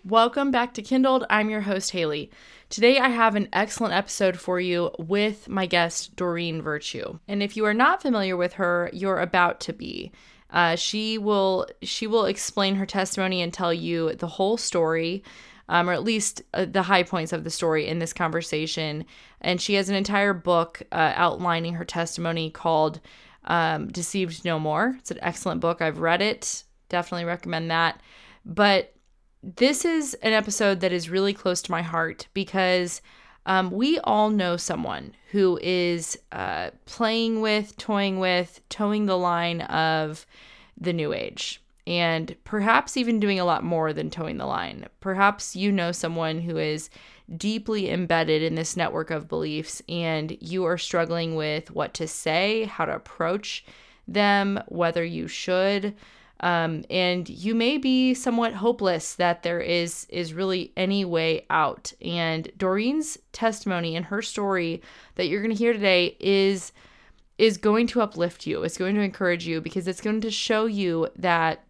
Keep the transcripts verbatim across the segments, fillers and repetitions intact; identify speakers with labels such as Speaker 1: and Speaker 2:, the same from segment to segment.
Speaker 1: Welcome back to Kindled. I'm your host, Haley. Today I have an excellent episode for you with my guest, Doreen Virtue. And if you are not familiar with her, you're about to be. Uh, she will she will explain her testimony and tell you the whole story, um, or at least uh, the high points of the story in this conversation. And she has an entire book uh, outlining her testimony called um, Deceived No More. It's an excellent book. I've read it. Definitely recommend that. But this is an episode that is really close to my heart because um, we all know someone who is uh, playing with, toying with, towing the line of the new age, and perhaps even doing a lot more than towing the line. Perhaps you know someone who is deeply embedded in this network of beliefs, and you are struggling with what to say, how to approach them, whether you should. Um, and you may be somewhat hopeless that there is is really any way out. And Doreen's testimony and her story that you're going to hear today is is going to uplift you. It's going to encourage you because it's going to show you that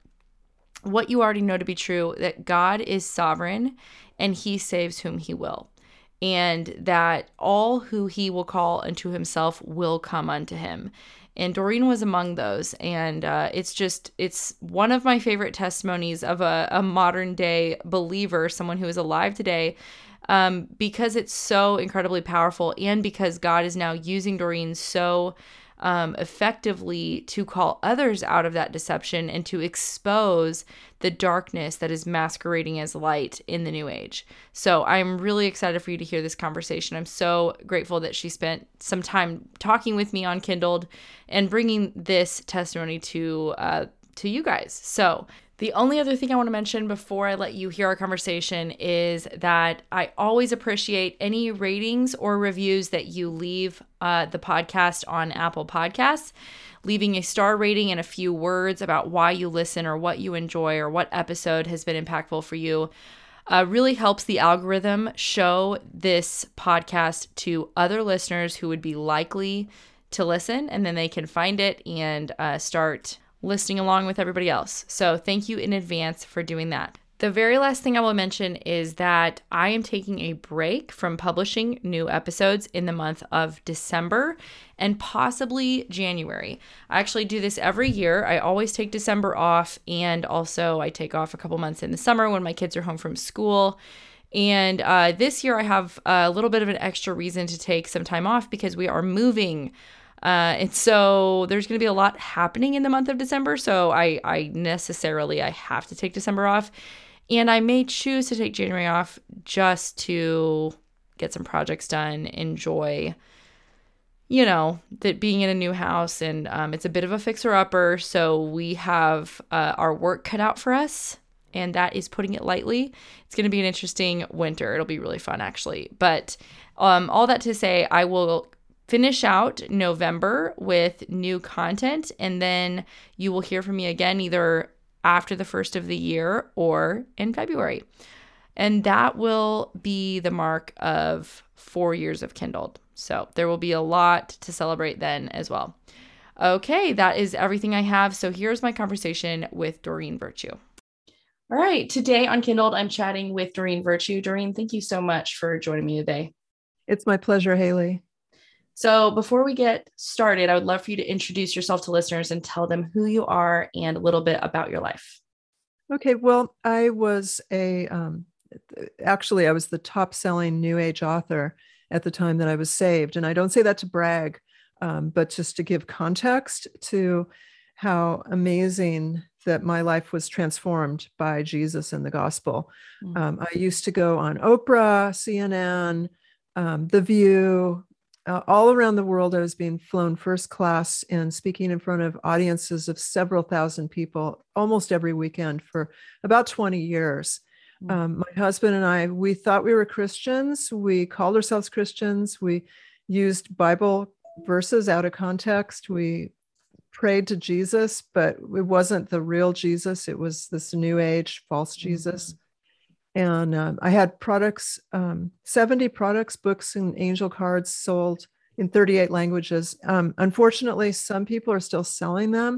Speaker 1: what you already know to be true, that God is sovereign and he saves whom he will. And that all who he will call unto himself will come unto him. And Doreen was among those. And uh, it's just, it's one of my favorite testimonies of a, a modern day believer, someone who is alive today, um, because it's so incredibly powerful and because God is now using Doreen so um, effectively to call others out of that deception and to expose the darkness that is masquerading as light in the new age. So I'm really excited for you to hear this conversation. I'm so grateful that she spent some time talking with me on Kindled and bringing this testimony to uh, to you guys. So the only other thing I want to mention before I let you hear our conversation is that I always appreciate any ratings or reviews that you leave uh, the podcast on Apple Podcasts. Leaving a star rating and a few words about why you listen or what you enjoy or what episode has been impactful for you uh, really helps the algorithm show this podcast to other listeners who would be likely to listen, and then they can find it and uh, start listening along with everybody else. So thank you in advance for doing that. The very last thing I will mention is that I am taking a break from publishing new episodes in the month of December and possibly January. I actually do this every year. I always take December off, and also I take off a couple months in the summer when my kids are home from school. And uh, this year I have a little bit of an extra reason to take some time off because we are moving. Uh, and so there's going to be a lot happening in the month of December. So I, I necessarily, I have to take December off, and I may choose to take January off just to get some projects done, enjoy, you know, that being in a new house, and, um, it's a bit of a fixer upper. So we have, uh, our work cut out for us, and that is putting it lightly. It's going to be an interesting winter. It'll be really fun actually. But, um, all that to say, I will finish out November with new content, and then you will hear from me again either after the first of the year or in February. And that will be the mark of four years of Kindled. So there will be a lot to celebrate then as well. Okay, that is everything I have. So here's my conversation with Doreen Virtue. All right, today on Kindled, I'm chatting with Doreen Virtue. Doreen, thank you so much for joining me today.
Speaker 2: It's my pleasure, Haley.
Speaker 1: So before we get started, I would love for you to introduce yourself to listeners and tell them who you are and a little bit about your life.
Speaker 2: Okay, well, I was a, um, actually, I was the top selling New Age author at the time that I was saved. And I don't say that to brag, um, but just to give context to how amazing that my life was transformed by Jesus and the gospel. Mm-hmm. Um, I used to go on Oprah, C N N, um, The View. Uh, all around the world, I was being flown first class and speaking in front of audiences of several thousand people almost every weekend for about twenty years. Mm-hmm. Um, my husband and I, we thought we were Christians. We called ourselves Christians. We used Bible verses out of context. We prayed to Jesus, but it wasn't the real Jesus. It was this new age false Jesus. Mm-hmm. And um, I had products, um, seventy products, books, and angel cards sold in thirty-eight languages. Um, unfortunately, some people are still selling them.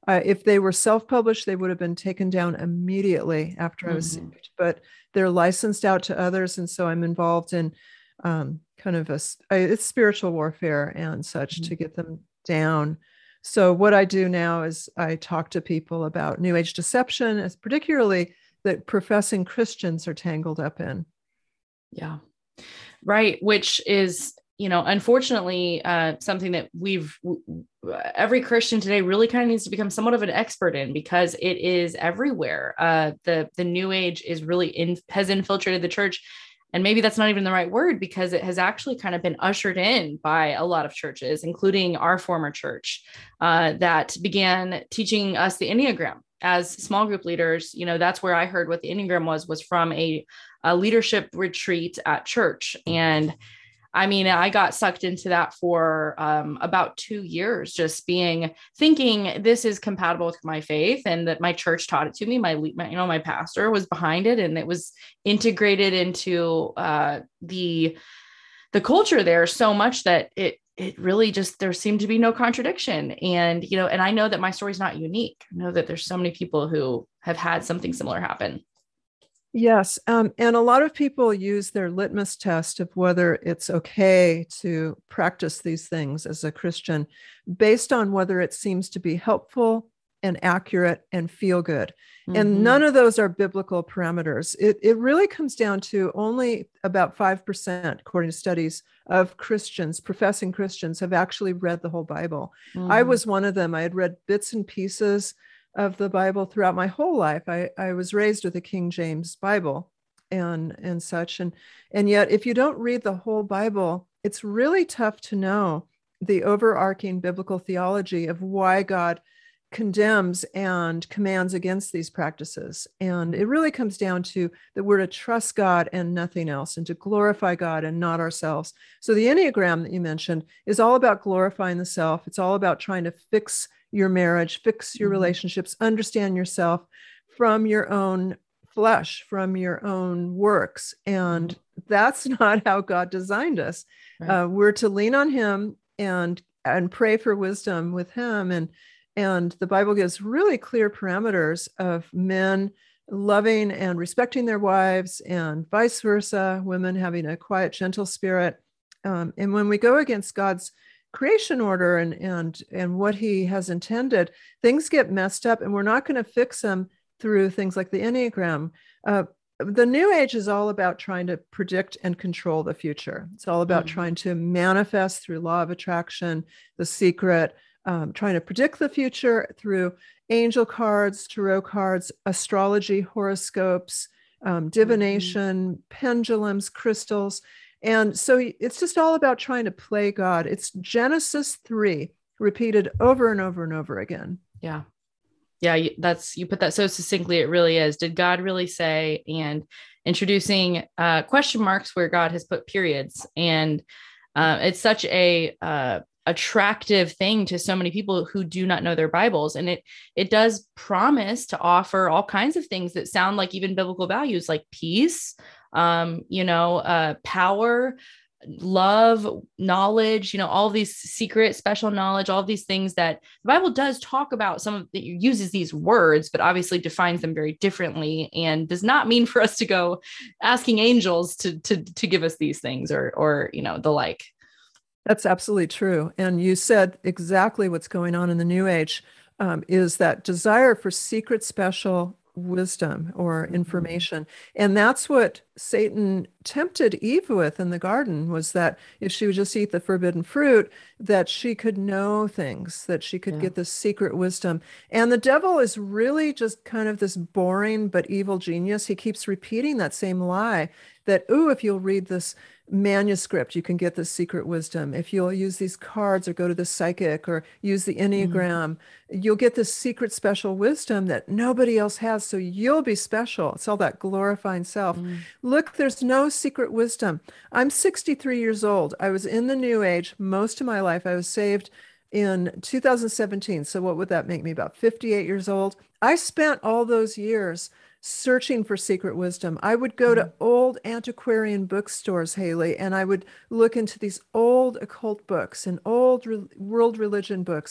Speaker 2: Uh, if they were self-published, they would have been taken down immediately after I was
Speaker 1: Mm-hmm.
Speaker 2: saved. But they're licensed out to others, and so I'm involved in um, kind of a it's spiritual warfare and such
Speaker 1: Mm-hmm.
Speaker 2: to get them down. So what I do now is I talk to people about New Age deception, as particularly that professing Christians are tangled up in.
Speaker 1: Yeah. Right. Which is, you know, unfortunately, uh, something that we've, every Christian today really kind of needs to become somewhat of an expert in, because it is everywhere. Uh, the, the New Age is really in, has infiltrated the church. And maybe that's not even the right word, because it has actually kind of been ushered in by a lot of churches, including our former church, uh, that began teaching us the Enneagram as small group leaders. You know, that's where I heard what the Enneagram was, was from a, a leadership retreat at church. And I mean, I got sucked into that for um, about two years, just being thinking this is compatible with my faith, and that my church taught it to me. My, my you know, my pastor was behind it, and it was integrated into uh, the the culture there so much that it it really just, there seemed to be no contradiction. And you know, and I know that my story is not unique. I know that there's so many people who have had something similar happen.
Speaker 2: Yes. Um, and a lot of people use their litmus test of whether it's okay to practice these things as a Christian based on whether it seems to be helpful and accurate and feel good. Mm-hmm. And none of those are biblical parameters. It, it really comes down to only about five percent, according to studies, of Christians, professing Christians, have actually read the whole Bible. Mm-hmm. I was one of them. I had read bits and pieces of the Bible throughout my whole life. I, I was raised with a King James Bible and, and such. And, and yet, if you don't read the whole Bible, it's really tough to know the overarching biblical theology of why God condemns and commands against these practices. And it really comes down to that we're to trust God and nothing else, and to glorify God and not ourselves. So the Enneagram that you mentioned is all about glorifying the self. It's all about trying to fix your marriage, fix your mm-hmm. relationships, understand yourself from your own flesh, from your own works. And mm-hmm. that's not how God designed us. Right. Uh, we're to lean on him and, and pray for wisdom with him. And, and the Bible gives really clear parameters of men loving and respecting their wives, and vice versa, women having a quiet, gentle spirit. Um, and when we go against God's creation order and and and what he has intended, things get messed up, and we're not going to fix them through things like the Enneagram. Uh, the New Age is all about trying to predict and control the future. It's all about mm-hmm. trying to manifest through law of attraction, The Secret, um, trying to predict the future through angel cards, tarot cards, astrology, horoscopes, um, divination, mm-hmm. pendulums, crystals. And so it's just all about trying to play God. It's Genesis three repeated over and over and over again.
Speaker 1: Yeah. Yeah. That's, you put that so succinctly. It really is. Did God really say? And introducing uh, question marks where God has put periods. And uh, it's such a uh, attractive thing to so many people who do not know their Bibles. And it, it does promise to offer all kinds of things that sound like even biblical values, like peace, um, you know, uh, power, love, knowledge, you know, all these secret, special knowledge, all of these things that the Bible does talk about. Some of it uses these words, but obviously defines them very differently, and does not mean for us to go asking angels to, to, to give us these things, or, or, you know, the like.
Speaker 2: That's absolutely true. And you said exactly what's going on in the New Age, um, is that desire for secret, special wisdom or information. And that's what Satan tempted Eve with in the garden, was that if she would just eat the forbidden fruit, that she could know things, that she could yeah. get this secret wisdom. And the devil is really just kind of this boring but evil genius. He keeps repeating that same lie, that, ooh, if you'll read this manuscript, you can get this secret wisdom. If you'll use these cards or go to the psychic or use the Enneagram, mm-hmm. you'll get this secret special wisdom that nobody else has. So you'll be special. It's all that glorifying self. Mm-hmm. Look, there's no secret wisdom. I'm sixty-three years old. I was in the New Age most of my life. I was saved in two thousand seventeen. So what would that make me? About fifty-eight years old. I spent all those years searching for secret wisdom. I would go mm-hmm. to old antiquarian bookstores, Haley, and I would look into these old occult books and old re- world religion books.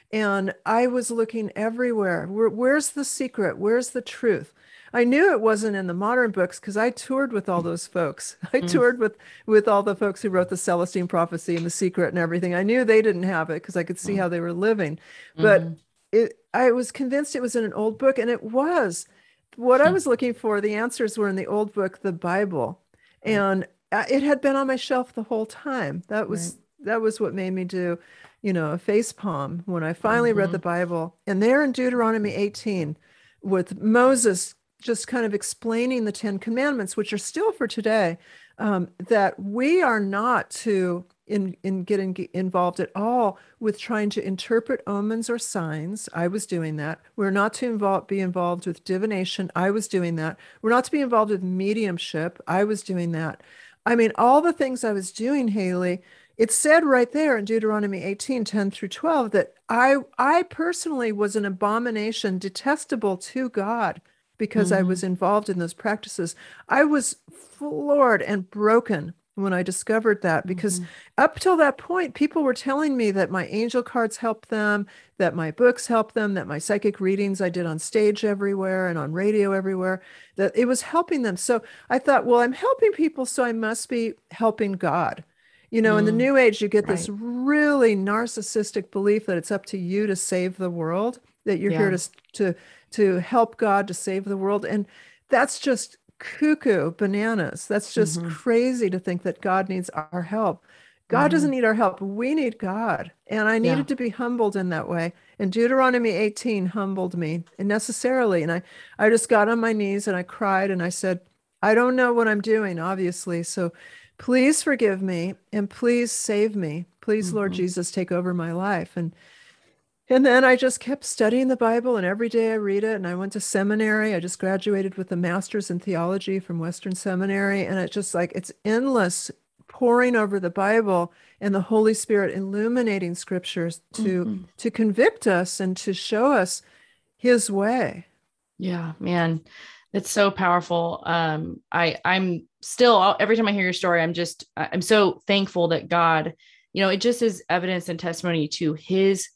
Speaker 2: And I was looking everywhere. Where, where's the secret? Where's the truth? I knew it wasn't in the modern books because I toured with all those folks. I
Speaker 1: Mm,
Speaker 2: toured with with all the folks who wrote the Celestine Prophecy and the Secret and everything. I knew they didn't have it because I could see
Speaker 1: mm,
Speaker 2: how they were living. But
Speaker 1: mhm,
Speaker 2: it, I was convinced it was in an old book, and it was. What I
Speaker 1: mm.
Speaker 2: was looking for, the answers were in the old book, the Bible,
Speaker 1: Right,
Speaker 2: and uh, it had been on my shelf the whole time. That
Speaker 1: right.
Speaker 2: was that was what made me do, you know, a face palm when I finally read the
Speaker 1: Mhm,
Speaker 2: Bible. And there in Deuteronomy eighteen, with Moses just kind of explaining the Ten Commandments, which are still for today, um, that we are not to in in getting involved at all with trying to interpret omens or signs. I was doing that. We're not to involve, be involved with divination. I was doing that. We're not to be involved with mediumship. I was doing that. I mean, all the things I was doing, Haley, it said right there in Deuteronomy eighteen, ten through twelve, that I I personally was an abomination, detestable to God because I was
Speaker 1: mhm,
Speaker 2: involved in those practices. I was floored and broken when I discovered that because
Speaker 1: mhm,
Speaker 2: up till that point, people were telling me that my angel cards helped them, that my books helped them, that my psychic readings I did on stage everywhere and on radio everywhere, that it was helping them. So I thought, well, I'm helping people, so I must be helping God. You know, in the
Speaker 1: mm.
Speaker 2: New Age, you get this
Speaker 1: Right.
Speaker 2: really narcissistic belief that it's up to you to save the world, that you're here
Speaker 1: Yeah.
Speaker 2: to to to help God to save the world, and that's just cuckoo bananas. That's just
Speaker 1: Mhm,
Speaker 2: crazy to think that God needs our help. God doesn't
Speaker 1: mhm.
Speaker 2: need our help. We need God. And I
Speaker 1: Yeah.
Speaker 2: needed to be humbled in that way. And Deuteronomy eighteen humbled me necessarily. And I, I just got on my knees and I cried and I said, I don't know what I'm doing, obviously. So please forgive me and please save me. Please, Lord
Speaker 1: Mhm,
Speaker 2: Jesus, take over my life. And and then I just kept studying the Bible, and every day I read it. And I went to seminary. I just graduated with a master's in theology from Western Seminary. And it's just like it's endless pouring over the Bible and the Holy Spirit illuminating scriptures to
Speaker 1: mhm.
Speaker 2: to convict us and to show us his way.
Speaker 1: Yeah, man, it's so powerful. Um, I I'm still every time I hear your story, I'm just I'm so thankful that God, you know, it just is evidence and testimony to his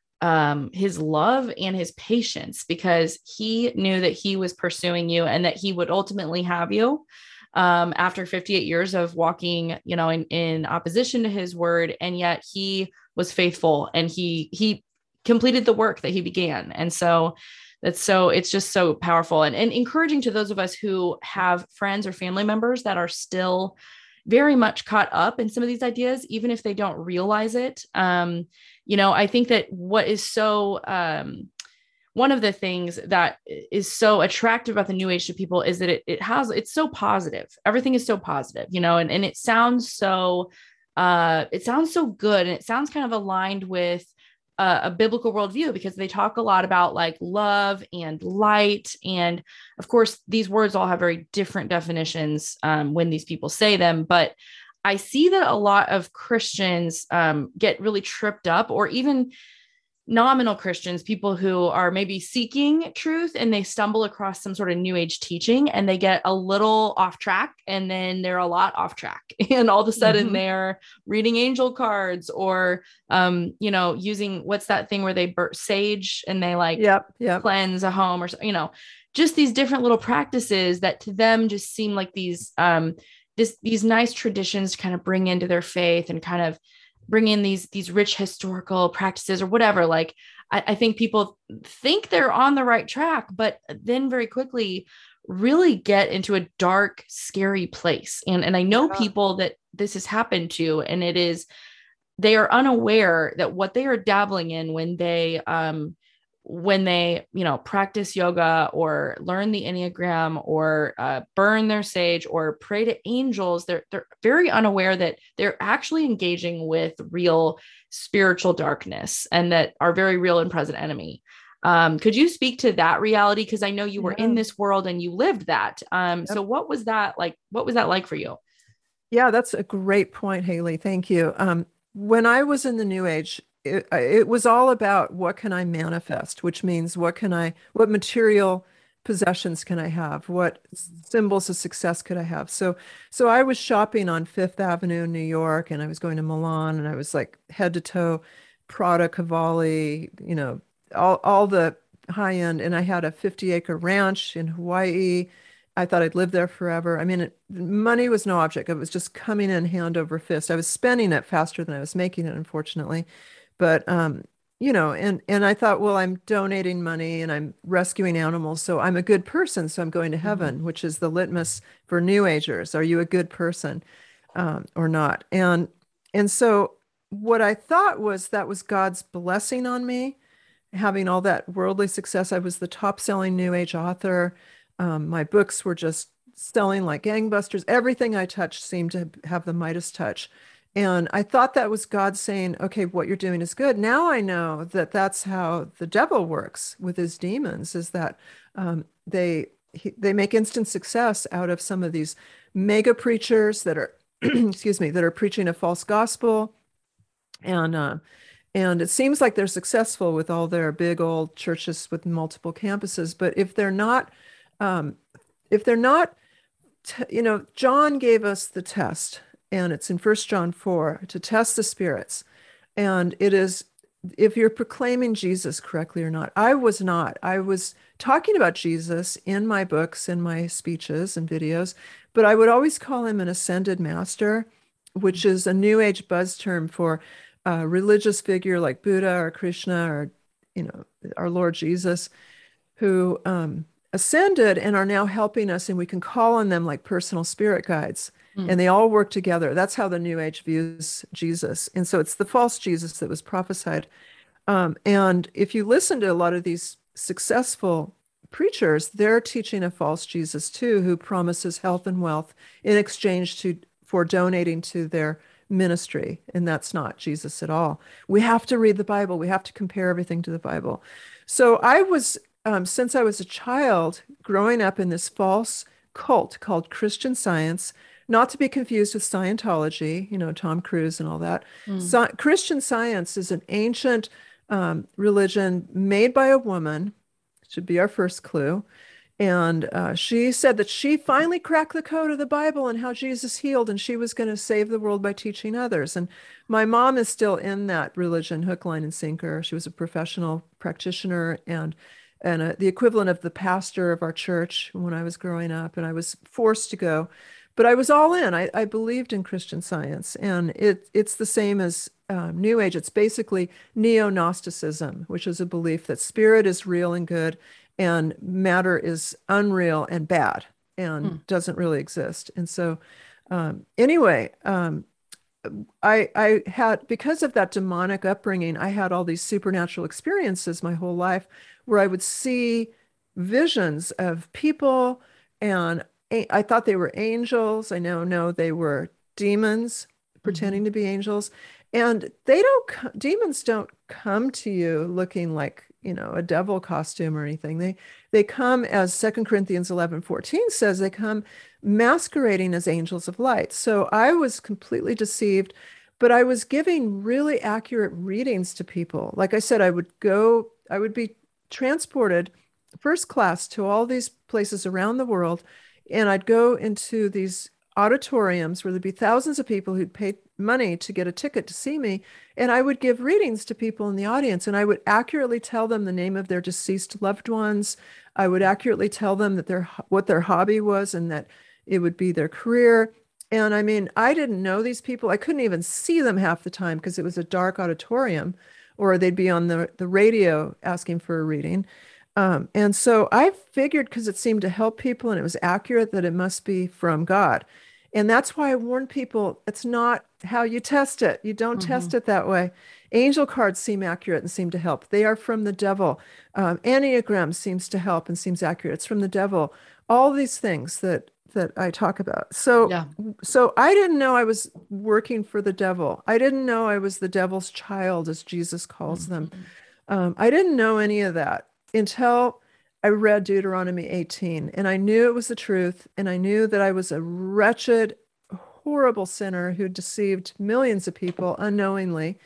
Speaker 1: um his love and his patience because he knew that he was pursuing you and that he would ultimately have you um after fifty-eight years of walking, you know, in in opposition to his word, and yet he was faithful and he he completed the work that he began. And so that's so it's just so powerful and, and encouraging to those of us who have friends or family members that are still very much caught up in some of these ideas, even if they don't realize it. Um, you know, I think that what is so um, one of the things that is so attractive about the new age to people is that it, it has it's so positive. Everything is so positive, you know, and, and it sounds so uh it sounds so good, and it sounds kind of aligned with a, a biblical worldview because they talk a lot about like love and light. And of course, these words all have very different definitions um, when these people say them. But I see that a lot of Christians um, get really tripped up, or even nominal Christians, people who are maybe seeking truth, and they stumble across some sort of new age teaching and they get a little off track, and then they're a lot off track. And all of a sudden
Speaker 2: Mm-hmm.
Speaker 1: they're reading angel cards or, um, you know, using what's that thing where they burn sage and they like
Speaker 2: Yep, yep.
Speaker 1: cleanse a home or, you know, just these different little practices that to them just seem like these, um, this, these nice traditions to kind of bring into their faith and kind of bring in these these rich historical practices or whatever. Like I, I think people think they're on the right track, but then very quickly really get into a dark, scary place. And and I know
Speaker 2: Yeah.
Speaker 1: people that this has happened to, and it is they are unaware that what they are dabbling in when they um when they, you know, practice yoga or learn the Enneagram or uh, burn their sage or pray to angels, they're, they're very unaware that they're actually engaging with real spiritual darkness and that our very real and present enemy. Um, could you speak to that reality? Because I know you were in
Speaker 2: Yeah.
Speaker 1: this world and you lived that. Um, so
Speaker 2: Yep.
Speaker 1: what was that like? What was that like for you?
Speaker 2: Yeah, that's a great point, Haley. Thank you. Um, when I was in the New Age, it, it was all about what can I manifest, which means what can I, what material possessions can I have? What symbols of success could I have? So, so I was shopping on Fifth Avenue in New York, and I was going to Milan, and I was like head to toe Prada, Cavalli, you know, all all the high end. And I had a fifty acre ranch in Hawaii. I thought I'd live there forever. I mean, it, money was no object. It was just coming in hand over fist. I was spending it faster than I was making it, unfortunately. But um, you know, and and I thought, well, I'm donating money and I'm rescuing animals, so I'm a good person, so I'm going to
Speaker 1: Mhm.
Speaker 2: heaven, which is the litmus for New Agers. Are you a good person, um, or not? And and so what I thought was that was God's blessing on me, having all that worldly success. I was the top selling New Age author. Um, my books were just selling like gangbusters. Everything I touched seemed to have the Midas touch. And I thought that was God saying, okay, what you're doing is good. Now I know that that's how the devil works with his demons, is that um, they he, they make instant success out of some of these mega preachers that are, excuse me, that are preaching a false gospel. And uh, and it seems like they're successful with all their big old churches with multiple campuses. But if they're not, um, if they're not, t- you know, John gave us the test, and it's in First John four to test the spirits. And it is if you're proclaiming Jesus correctly or not. I was not. I was talking about Jesus in my books, in my speeches and videos, but I would always call him an ascended master, which is a new age buzz term for a religious figure like Buddha or Krishna or, you know, our Lord Jesus, who um, ascended and are now helping us, and we can call on them like personal spirit guides.
Speaker 1: Mm.
Speaker 2: And they all work together. That's how the New Age views Jesus. And so it's the false Jesus that was prophesied. Um, and if you listen to a lot of these successful preachers, they're teaching a false Jesus too, who promises health and wealth in exchange to for donating to their ministry. And that's not Jesus at all. We have to read the Bible. We have to compare everything to the Bible. So I was, um, since I was a child, growing up in this false cult called Christian Science, not to be confused with Scientology, you know, Tom Cruise and all that.
Speaker 1: Mm.
Speaker 2: So, Christian Science is an ancient um, religion made by a woman, should be our first clue. And uh, she said that she finally cracked the code of the Bible and how Jesus healed, and she was going to save the world by teaching others. And my mom is still in that religion, hook, line, and sinker. She was a professional practitioner and and uh, the equivalent of the pastor of our church when I was growing up, and I was forced to go. But I was all in. I, I believed in Christian Science, and it it's the same as um, New Age. It's basically neo-Gnosticism, which is a belief that spirit is real and good, and matter is unreal and bad and
Speaker 1: Mm.
Speaker 2: doesn't really exist. And so, um, anyway, um, I I had because of that demonic upbringing, I had all these supernatural experiences my whole life where I would see visions of people, and a- I thought they were angels. I now know they were demons
Speaker 1: Mhm.
Speaker 2: pretending to be angels. And they don't co- demons don't come to you looking like, you know, a devil costume or anything. They they come, as Second Corinthians eleven fourteen says, they come masquerading as angels of light. So I was completely deceived, but I was giving really accurate readings to people. Like I said, I would go, I would be transported first class to all these places around the world, and I'd go into these auditoriums where there'd be thousands of people who'd paid money to get a ticket to see me, and I would give readings to people in the audience, and I would accurately tell them the name of their deceased loved ones. I would accurately tell them that their what their hobby was and that it would be their career. And I mean, I didn't know these people. I couldn't even see them half the time because it was a dark auditorium, or they'd be on the, the radio asking for a reading. Um, and so I figured, because it seemed to help people and it was accurate, that it must be from God. And that's why I warn people, it's not how you test it. You don't test
Speaker 1: Mhm.
Speaker 2: it that way. Angel cards seem accurate and seem to help. They are from the devil. Um, Enneagram seems to help and seems accurate. It's from the devil. All these things that that I talk about. So
Speaker 1: Yeah.
Speaker 2: so I didn't know I was working for the devil. I didn't know I was the devil's child, as Jesus calls them.
Speaker 1: Mhm.
Speaker 2: Um, I didn't know any of that until I read Deuteronomy eighteen, and I knew it was the truth, and I knew that I was a wretched, horrible sinner who deceived millions of people unknowingly.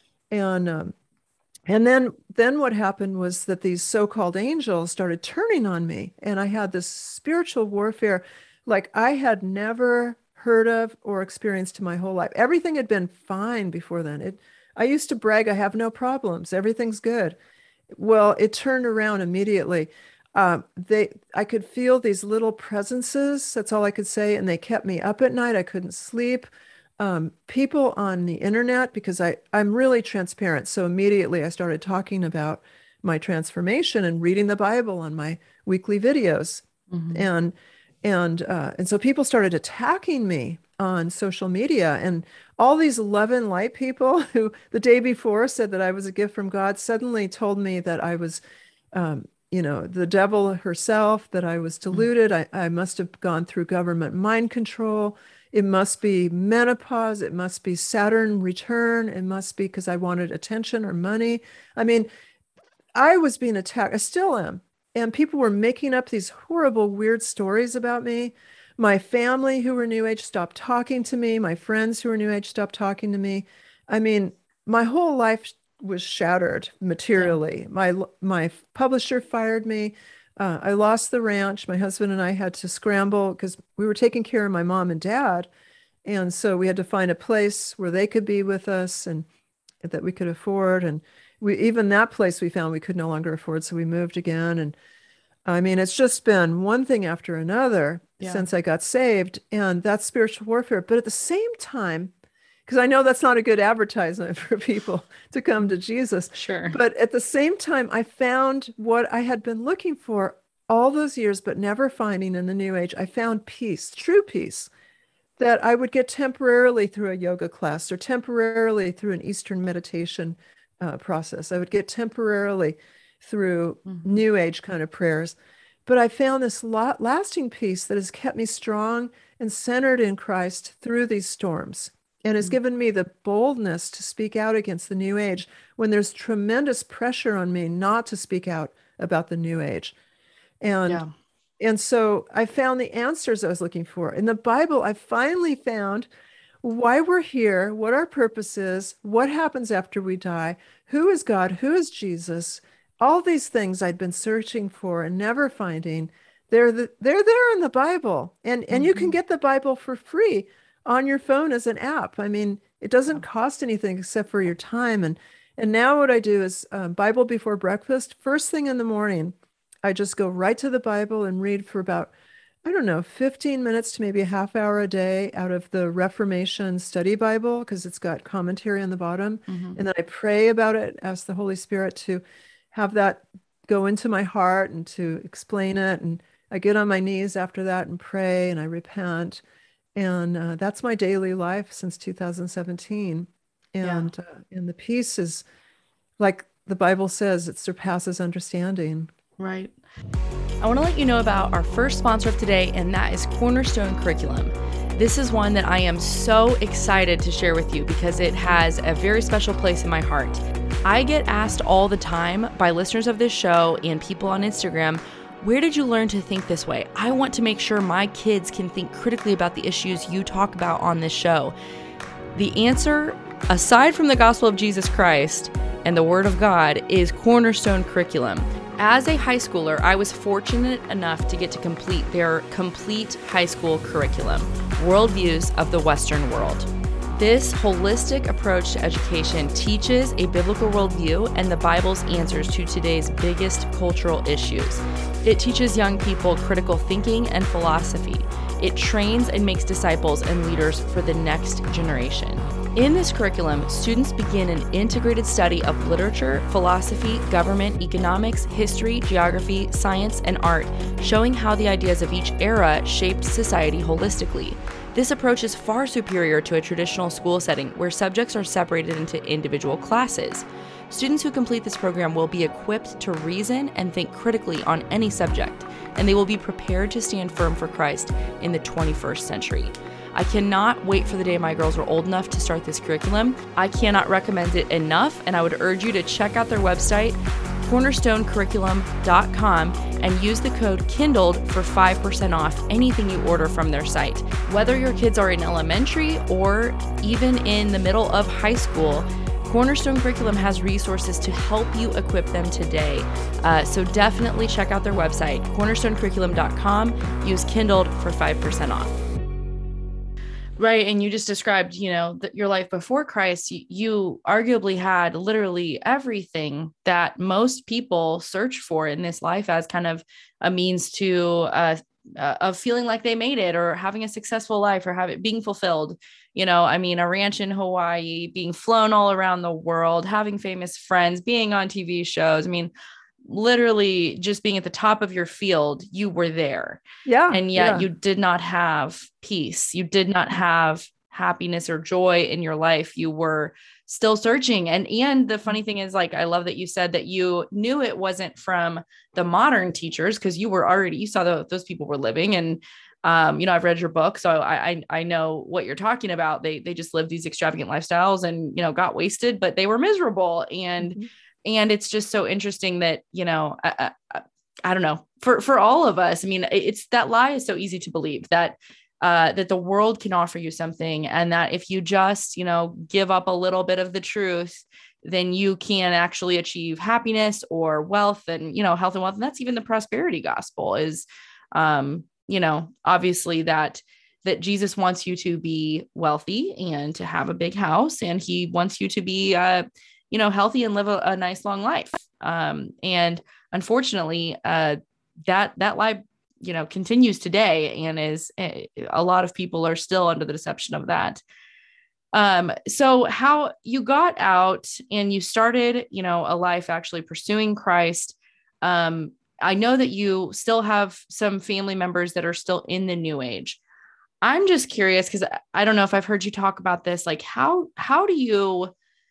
Speaker 2: And um, and then then what happened was that these so-called angels started turning on me, and I had this spiritual warfare like I had never heard of or experienced in my whole life. Everything had been fine before then. It I used to brag, I have no problems. Everything's good. Well, it turned around immediately. Um, they, I could feel these little presences. That's all I could say. And they kept me up at night. I couldn't sleep. Um, people on the internet, because I, I'm really transparent. So immediately I started talking about my transformation and reading the Bible on my weekly videos. Mm-hmm. And, and, uh, and so people started attacking me on social media, and all these love and light people who the day before said that I was a gift from God suddenly told me that I was, um, you know, the devil herself, that I was deluded. I, I must have gone through government mind control. It must be menopause. It must be Saturn return. It must be because I wanted attention or money. I mean, I was being attacked. I still am. And people were making up these horrible, weird stories about me. My family who were New Age stopped talking to me. My friends who were New Age stopped talking to me. I mean, my whole life was shattered materially. Yeah. My my publisher fired me. Uh, I lost the ranch. My husband and I had to scramble because we were taking care of my mom and dad. And so we had to find a place where they could be with us and that we could afford. And we even that place we found we could no longer afford. So we moved again. And I mean, it's just been one thing after another yeah. since I got saved. And that's spiritual warfare. But at the same time, because I know that's not a good advertisement for people to come to Jesus.
Speaker 1: Sure.
Speaker 2: But at the same time, I found what I had been looking for all those years, but never finding in the New Age. I found peace, true peace, that I would get temporarily through a yoga class or temporarily through an Eastern meditation uh, process. I would get temporarily through mm-hmm. New Age kind of prayers. But I found this lot, lasting peace that has kept me strong and centered in Christ through these storms, and has mm-hmm. given me the boldness to speak out against the New Age when there's tremendous pressure on me not to speak out about the New Age. And, yeah. and so I found the answers I was looking for. In the Bible, I finally found why we're here, what our purpose is, what happens after we die, who is God, who is Jesus. All these things I'd been searching for and never finding, they're the, they're there in the Bible. And, and mm-hmm. you can get the Bible for free on your phone as an app. I mean, it doesn't cost anything except for your time. And, and now what I do is um, Bible before breakfast. First thing in the morning, I just go right to the Bible and read for about, I don't know, fifteen minutes to maybe a half hour a day out of the Reformation Study Bible, because it's got commentary on the bottom. Mm-hmm. And then I pray about it, ask the Holy Spirit to have that go into my heart and to explain it. And I get on my knees after that and pray, and I repent. And uh, that's my daily life since two thousand seventeen. And, yeah. uh, and the peace is, like the Bible says, it surpasses understanding.
Speaker 1: Right. I want to let you know about our first sponsor of today, and that is Cornerstone Curriculum. This is one that I am so excited to share with you because it has a very special place in my heart. I get asked all the time by listeners of this show and people on Instagram, where did you learn to think this way? I want to make sure my kids can think critically about the issues you talk about on this show. The answer, aside from the gospel of Jesus Christ and the Word of God, is Cornerstone Curriculum. As a high schooler, I was fortunate enough to get to complete their complete high school curriculum, Worldviews of the Western World. This holistic approach to education teaches a biblical worldview and the Bible's answers to today's biggest cultural issues. It teaches young people critical thinking and philosophy. It trains and makes disciples and leaders for the next generation. In this curriculum, students begin an integrated study of literature, philosophy, government, economics, history, geography, science, and art, showing how the ideas of each era shaped society holistically. This approach is far superior to a traditional school setting where subjects are separated into individual classes. Students who complete this program will be equipped to reason and think critically on any subject, and they will be prepared to stand firm for Christ in the twenty-first century. I cannot wait for the day my girls are old enough to start this curriculum. I cannot recommend it enough, and I would urge you to check out their website, cornerstone curriculum dot com, and use the code KINDLED for five percent off anything you order from their site. Whether your kids are in elementary or even in the middle of high school, Cornerstone Curriculum has resources to help you equip them today. Uh, so definitely check out their website, cornerstone curriculum dot com. Use KINDLED for five percent off. Right. And you just described, you know, that your life before Christ, you, you arguably had literally everything that most people search for in this life as kind of a means to, uh, uh, of feeling like they made it or having a successful life or have it being fulfilled. You know, I mean, a ranch in Hawaii, being flown all around the world, having famous friends, being on T V shows. I mean, literally just being at the top of your field, you were there.
Speaker 2: Yeah,
Speaker 1: And yet
Speaker 2: yeah.
Speaker 1: you did not have peace. You did not have happiness or joy in your life. You were still searching. And and the funny thing is, like, I love that you said that you knew it wasn't from the modern teachers because you were already, you saw that those people were living. And um, you know, I've read your book, so I, I I know what you're talking about. They they just lived these extravagant lifestyles and, you know, got wasted, but they were miserable. And
Speaker 2: Mhm.
Speaker 1: and it's just so interesting that, you know, I, I, I don't know, for for all of us. I mean, it's that lie is so easy to believe that uh, that the world can offer you something, and that if you just, you know, give up a little bit of the truth, then you can actually achieve happiness or wealth, and, you know, health and wealth. And that's even the prosperity gospel is, um, you know, obviously that that Jesus wants you to be wealthy and to have a big house, and he wants you to be, uh, you know, healthy and live a, a nice long life. Um, and unfortunately, uh, that that lie, you know, continues today, and is a lot of people are still under the deception of that. Um, so how you got out and you started, you know, a life actually pursuing Christ. Um, I know that you still have some family members that are still in the New Age. I'm just curious because I don't know if I've heard you talk about this. Like, how how do you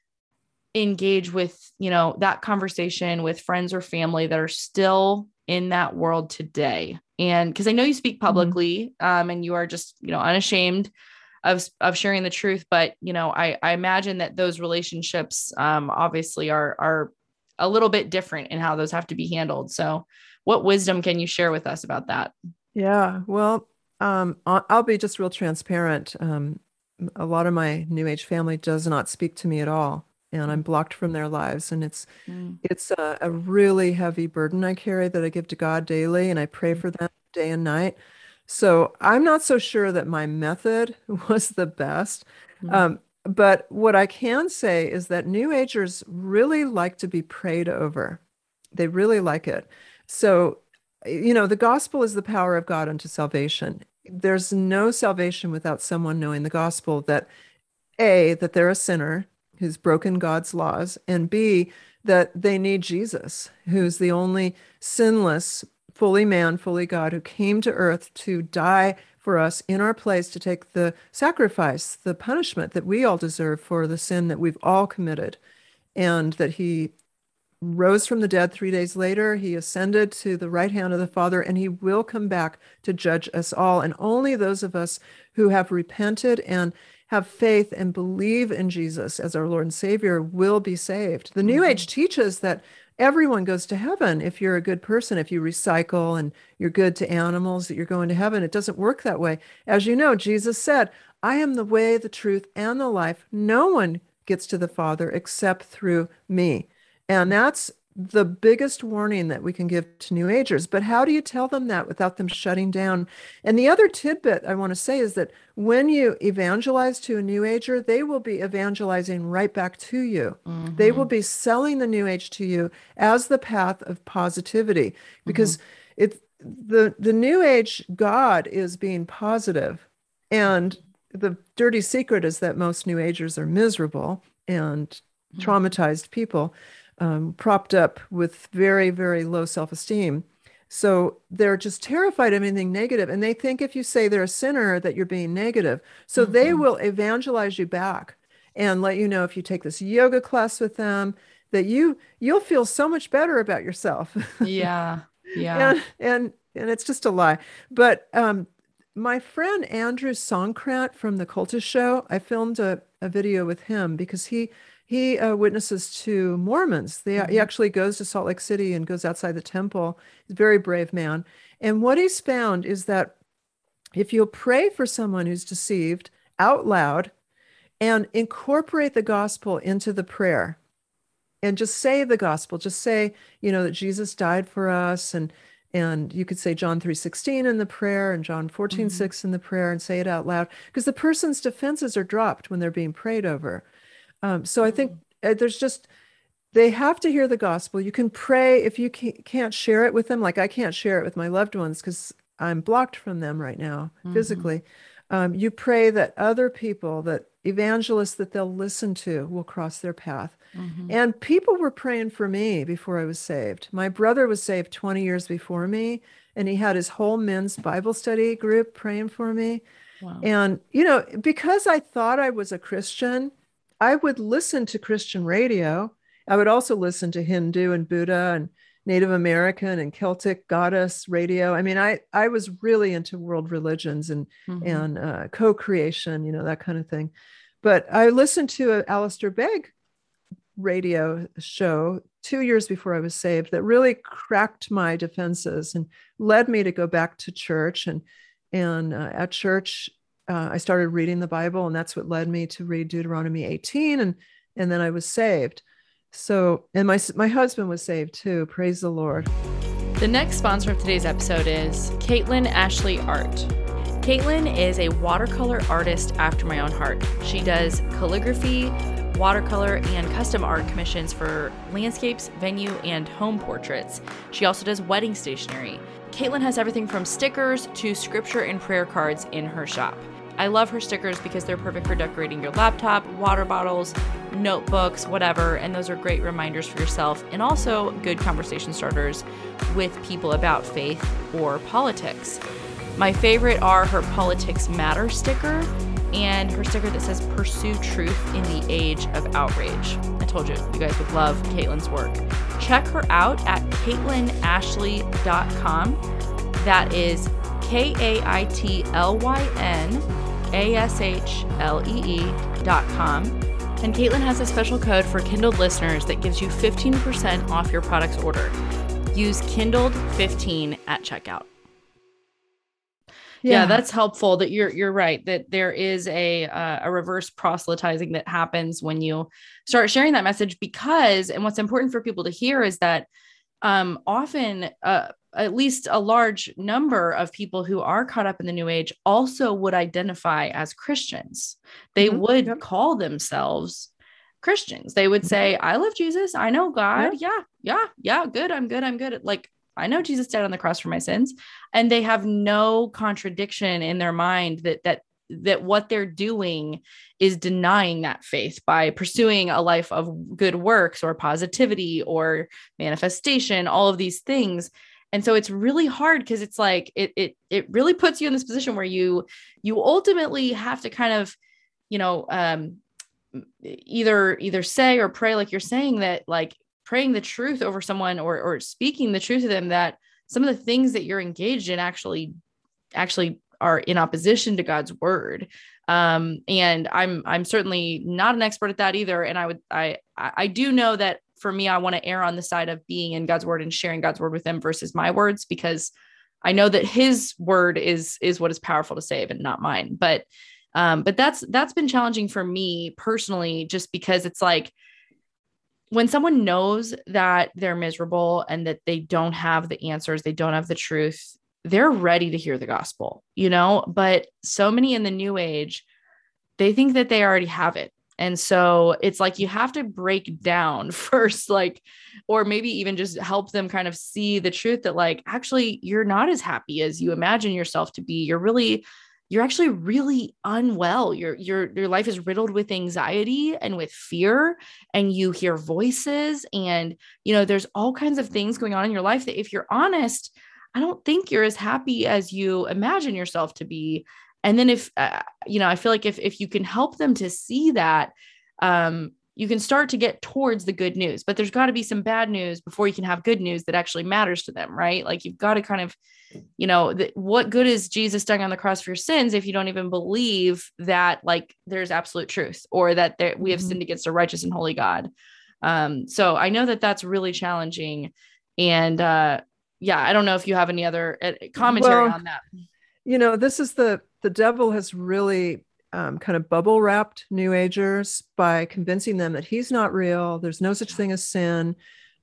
Speaker 1: engage with, you know, that conversation with friends or family that are still in that world today? And because I know you speak
Speaker 2: Mhm.
Speaker 1: publicly, um, and you are just, you know, unashamed of of sharing the truth, but, you know, I I imagine that those relationships, um, obviously are are a little bit different in how those have to be handled. So, what wisdom can you share with us about that?
Speaker 2: Yeah, well, um, I- I'll be just real transparent. Um, a lot of my New Age family does not speak to me at all, and I'm blocked from their lives. And it's
Speaker 1: Mm-hmm.
Speaker 2: it's a, a really heavy burden I carry that I give to God daily, and I pray for them day and night. So I'm not so sure that my method was the best. Um, but what I can say is that New Agers really like to be prayed over. They really like it. So, you know, the gospel is the power of God unto salvation. There's no salvation without someone knowing the gospel that A, that they're a sinner who's broken God's laws, and B, that they need Jesus, who's the only sinless, fully man, fully God, who came to earth to die for us in our place to take the sacrifice, the punishment that we all deserve for the sin that we've all committed, and that he rose from the dead three days later. He ascended to the right hand of the Father, and he will come back to judge us all. And only those of us who have repented and have faith and believe in Jesus as our Lord and Savior will be saved. The New
Speaker 1: Mm-hmm.
Speaker 2: Age teaches that everyone goes to heaven if you're a good person, if you recycle and you're good to animals, that you're going to heaven. It doesn't work that way. As you know, Jesus said, I am the way, the truth, and the life. No one gets to the Father except through me. And that's the biggest warning that we can give to New Agers. But how do you tell them that without them shutting down? And the other tidbit I want to say is that when you evangelize to a New Ager, they will be evangelizing right back to you. They will
Speaker 1: Mm-hmm.
Speaker 2: be selling the New Age to you as the path of positivity
Speaker 1: Mm-hmm.
Speaker 2: because it the the New Age God is being positive. And the dirty secret is that most New Agers are miserable and traumatized people, um, propped up with very, very low self-esteem. So they're just terrified of anything negative, and they think if you say they're a sinner that you're being negative. So they
Speaker 1: Mm-hmm.
Speaker 2: will evangelize you back and let you know if you take this yoga class with them that you you'll feel so much better about yourself.
Speaker 1: Yeah. Yeah.
Speaker 2: and and and it's just a lie. But um, my friend Andrew Songkrat from the Cultist Show, I filmed a, a video with him because he he uh, witnesses to Mormons. They, he
Speaker 1: Mm-hmm.
Speaker 2: actually goes to Salt Lake City and goes outside the temple. He's a very brave man. And what he's found is that if you'll pray for someone who's deceived out loud and incorporate the gospel into the prayer, and just say the gospel, just say, you know, that Jesus died for us and and you could say John three sixteen in the prayer and John fourteen
Speaker 1: Mhm.
Speaker 2: six in the prayer and say it out loud, because the person's defenses are dropped when they're being prayed over. Um, so I think
Speaker 1: Mhm.
Speaker 2: uh, there's just, they have to hear the gospel. You can pray if you ca- can't share it with them. Like I can't share it with my loved ones because I'm blocked from them right now
Speaker 1: Mhm.
Speaker 2: physically. Um, you pray that other people, that evangelists that they'll listen to, will cross their path.
Speaker 1: Mhm.
Speaker 2: And people were praying for me before I was saved. My brother was saved twenty years before me, and he had his whole men's Bible study group praying for me.
Speaker 1: Wow.
Speaker 2: And, you know, because I thought I was a Christian, I would listen to Christian radio. I would also listen to Hindu and Buddha and Native American and Celtic goddess radio. I mean, I, I was really into world religions and,
Speaker 1: Mhm.
Speaker 2: and uh, co-creation, you know, that kind of thing. But I listened to a Alistair Begg radio show two years before I was saved that really cracked my defenses and led me to go back to church. And and uh, at church, uh, I started reading the Bible, and that's what led me to read Deuteronomy eighteen, and and then I was saved. So, and my my husband was saved too. Praise the Lord.
Speaker 1: The next sponsor of today's episode is Caitlin Ashley Art. Caitlin is a watercolor artist after my own heart. She does calligraphy, watercolor, and custom art commissions for landscapes, venue, and home portraits. She also does wedding stationery. Caitlin has everything from stickers to scripture and prayer cards in her shop. I love her stickers because they're perfect for decorating your laptop, water bottles, notebooks, whatever, and those are great reminders for yourself and also good conversation starters with people about faith or politics. My favorite are her Politics Matter sticker and her sticker that says Pursue Truth in the Age of Outrage. I told you, you guys would love Caitlin's work. Check her out at caitlin ashley dot com. That is K A I T L Y N A S H L E E dot com. And Caitlin has a special code for Kindled listeners that gives you fifteen percent off your product's order. Use Kindled fifteen at checkout. Yeah. yeah, that's helpful. That you're you're right. That there is a uh, a reverse proselytizing that happens when you start sharing that message. Because, and what's important for people to hear is that um, often, uh, at least a large number of people who are caught up in the New Age also would identify as Christians. They
Speaker 2: Mm-hmm.
Speaker 1: would
Speaker 2: Yep.
Speaker 1: call themselves Christians. They would say, "I love Jesus. I know God.
Speaker 2: Yep.
Speaker 1: Yeah, yeah, yeah. Good. I'm good. I'm good." Like, I know Jesus died on the cross for my sins, and they have no contradiction in their mind that that that what they're doing is denying that faith by pursuing a life of good works or positivity or manifestation, all of these things. And so it's really hard because it's like it it it really puts you in this position where you you ultimately have to kind of, you know, um, either either say or pray, like you're saying, that like praying the truth over someone or or speaking the truth to them, that some of the things that you're engaged in actually actually are in opposition to God's word. Um, and I'm I'm certainly not an expert at that either. And I would I I do know that for me, I want to err on the side of being in God's word and sharing God's word with them versus my words, because I know that his word is is what is powerful to save and not mine. But um, but that's that's been challenging for me personally, just because it's like, when someone knows that they're miserable and that they don't have the answers, they don't have the truth, they're ready to hear the gospel, you know, but so many in the New Age, they think that they already have it. And so it's like, you have to break down first, like, or maybe even just help them kind of see the truth that, like, actually, you're not as happy as you imagine yourself to be. You're really you're actually really unwell. Your, your, your life is riddled with anxiety and with fear, and you hear voices, and, you know, there's all kinds of things going on in your life that, if you're honest, I don't think you're as happy as you imagine yourself to be. And then if, uh, you know, I feel like if, if you can help them to see that, um, you can start to get towards the good news, but there's got to be some bad news before you can have good news that actually matters to them, right? Like, you've got to kind of, you know, th- what good is Jesus dying on the cross for your sins if you don't even believe that, like, there's absolute truth, or that there, we have
Speaker 2: Mm-hmm.
Speaker 1: sinned against a righteous and holy God. Um, so I know that that's really challenging. And uh, yeah, I don't know if you have any other uh, commentary
Speaker 2: Well,
Speaker 1: on that.
Speaker 2: you know, this is the the devil has really um, kind of bubble wrapped New Agers by convincing them that he's not real. There's no such thing as sin.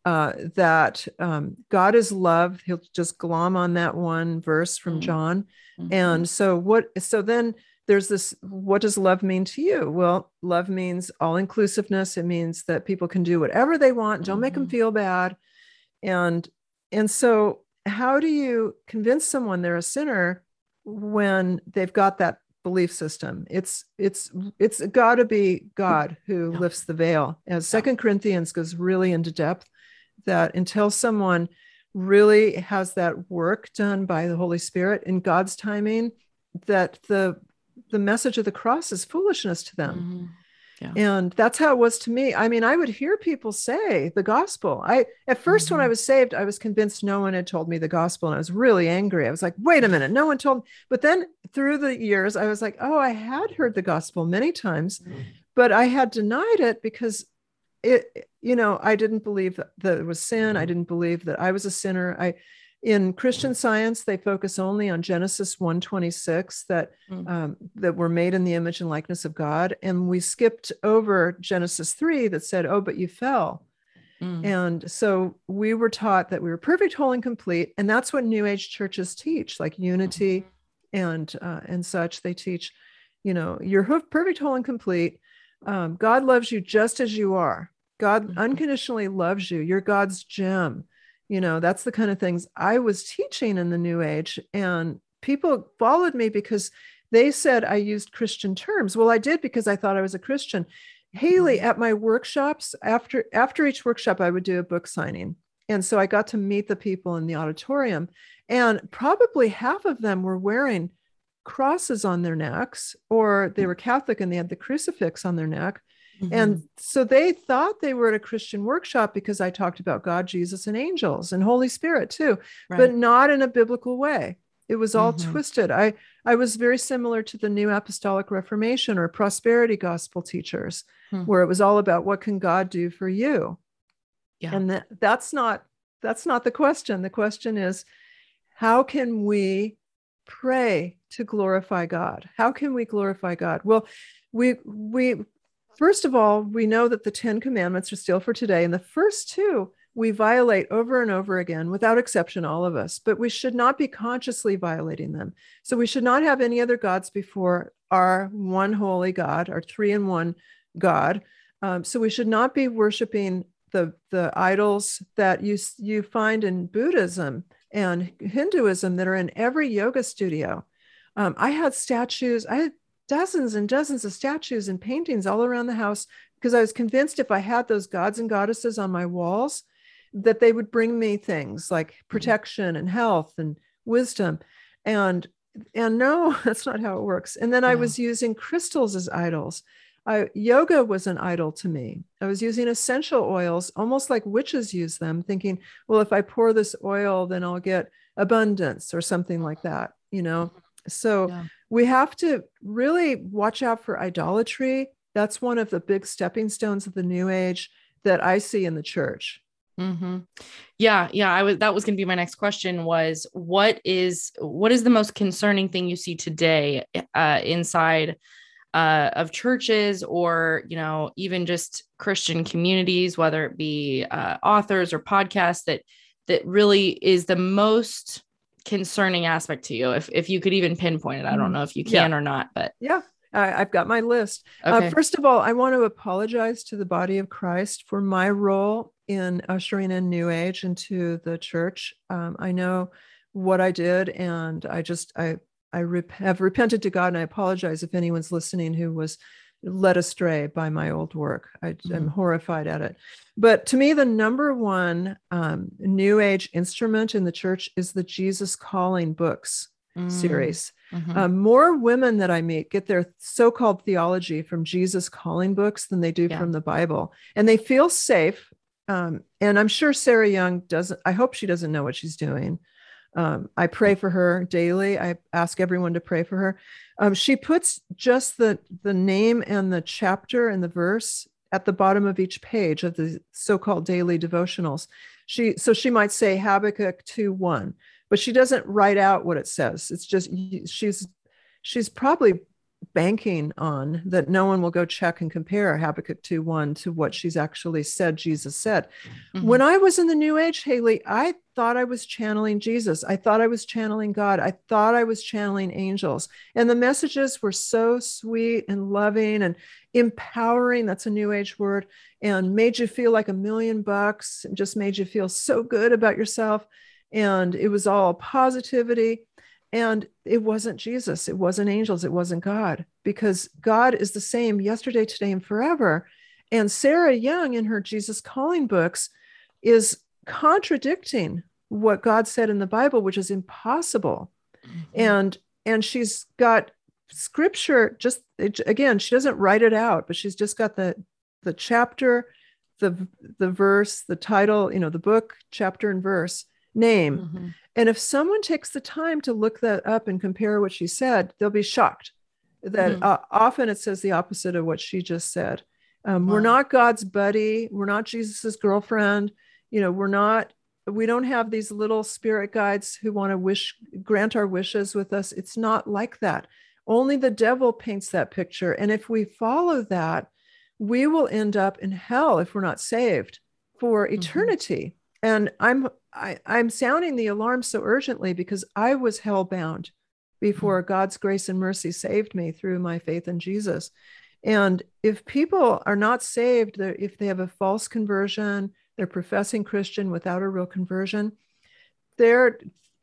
Speaker 2: uh, that um, God is love. He'll just glom on that one verse from
Speaker 1: Mm-hmm.
Speaker 2: John.
Speaker 1: Mm-hmm.
Speaker 2: And so what, so then there's this, what does love mean to you? Well, love means all inclusiveness. It means that people can do whatever they want. Don't mm-hmm. make them feel bad. And, and so how do you convince someone they're a sinner when they've got that belief system? It's, it's, it's got to be God who yeah. lifts the veil. As Second yeah. Corinthians goes really into depth, that until someone really has that work done by the Holy Spirit in God's timing, that the, the message of the cross is foolishness to them.
Speaker 1: Mm-hmm. Yeah.
Speaker 2: And that's how it was to me. I mean, I would hear people say the gospel. I, at first, mm-hmm. when I was saved, I was convinced no one had told me the gospel. And I was really angry. I was like, wait a minute, no one told me. But then through the years, I was like, oh, I had heard the gospel many times, mm-hmm. but I had denied it because it, you know, I didn't believe that, that it was sin. Mm-hmm. I didn't believe that I was a sinner. I, in Christian Science, they focus only on Genesis one twenty-six, that mm. um, that we're made in the image and likeness of God. And we skipped over Genesis three that said, oh, but you fell. Mm. And so we were taught that we were perfect, whole, and complete. And that's what New Age churches teach, like unity mm. and, uh, and such. They teach, you know, you're perfect, whole, and complete. Um, God loves you just as you are. God mm-hmm. unconditionally loves you. You're God's gem. You know, that's the kind of things I was teaching in the New Age. And people followed me because they said I used Christian terms. Well, I did because I thought I was a Christian. Haley, at my workshops, after, after each workshop, I would do a book signing. And so I got to meet the people in the auditorium. And probably half of them were wearing crosses on their necks, or they were Catholic and they had the crucifix on their neck. Mm-hmm. And so they thought they were at a Christian workshop because I talked about God, Jesus, and angels and Holy Spirit too, right. but not in a biblical way. It was all mm-hmm. twisted. I, I was very similar to the New Apostolic Reformation or prosperity gospel teachers, hmm. where it was all about what can God do for you? Yeah. And that, that's not, that's not the question. The question is, how can we pray to glorify God? How can we glorify God? Well, we, we, First of all, we know that the Ten Commandments are still for today. And the first two we violate over and over again, without exception, all of us, but we should not be consciously violating them. So we should not have any other gods before our one holy God, our three in one God. Um, so we should not be worshiping the, the idols that you, you find in Buddhism and Hinduism that are in every yoga studio. Um, I had statues, I had dozens and dozens of statues and paintings all around the house because I was convinced if I had those gods and goddesses on my walls, that they would bring me things like protection and health and wisdom. And, and no, that's not how it works. And then yeah. I was using crystals as idols. I, yoga was an idol to me. I was using essential oils, almost like witches use them, thinking, well, if I pour this oil, then I'll get abundance or something like that, you know? So yeah. we have to really watch out for idolatry. That's one of the big stepping stones of the New Age that I see in the church.
Speaker 1: Mm-hmm. Yeah. Yeah. I was, that was going to be my next question was what is, what is the most concerning thing you see today uh, inside uh, of churches or, you know, even just Christian communities, whether it be uh, authors or podcasts that, that really is the most concerning aspect to you, if if you could even pinpoint it? I don't know if you can yeah. or not, but
Speaker 2: yeah, I, I've got my list. Okay. Uh, first of all, I want to apologize to the body of Christ for my role in ushering in New Age into the church. Um, I know what I did, and I just I I rep- have repented to God, and I apologize if anyone's listening who was led astray by my old work. I, mm. I'm horrified at it. But to me, the number one um, New Age instrument in the church is the Jesus Calling books mm. series. Mm-hmm. Um, more women that I meet get their so-called theology from Jesus Calling books than they do yeah. from the Bible. And they feel safe. Um, and I'm sure Sarah Young doesn't, I hope she doesn't know what she's doing. Um, I pray for her daily. I ask everyone to pray for her. Um, she puts just the, the name and the chapter and the verse at the bottom of each page of the so-called daily devotionals. She, so she might say Habakkuk two one, but she doesn't write out what it says. It's just, she's, she's probably banking on, that no one will go check and compare Habakkuk two one to what she's actually said Jesus said. Mm-hmm. When I was in the New Age, Haley, I thought I was channeling Jesus. I thought I was channeling God. I thought I was channeling angels. And the messages were so sweet and loving and empowering. That's a New Age word. And made you feel like a million bucks, and just made you feel so good about yourself. And it was all positivity. And it wasn't Jesus. It wasn't angels. It wasn't God, because God is the same yesterday, today, and forever. And Sarah Young, in her Jesus Calling books, is contradicting what God said in the Bible, which is impossible. Mm-hmm. And, and she's got scripture, just again, she doesn't write it out, but she's just got the, the chapter, the, the verse, the title, you know, the book, chapter and verse, name. Mm-hmm. And if someone takes the time to look that up and compare what she said, they'll be shocked that mm-hmm. uh, often it says the opposite of what she just said. Um, wow. We're not God's buddy. We're not Jesus's girlfriend. You know, we're not, we don't have these little spirit guides who want to wish, grant our wishes with us. It's not like that. Only the devil paints that picture. And if we follow that, we will end up in hell if we're not saved for eternity. Mm-hmm. And I'm, I, I'm sounding the alarm so urgently because I was hellbound before God's grace and mercy saved me through my faith in Jesus. And if people are not saved, if they have a false conversion, they're professing Christian without a real conversion, they're,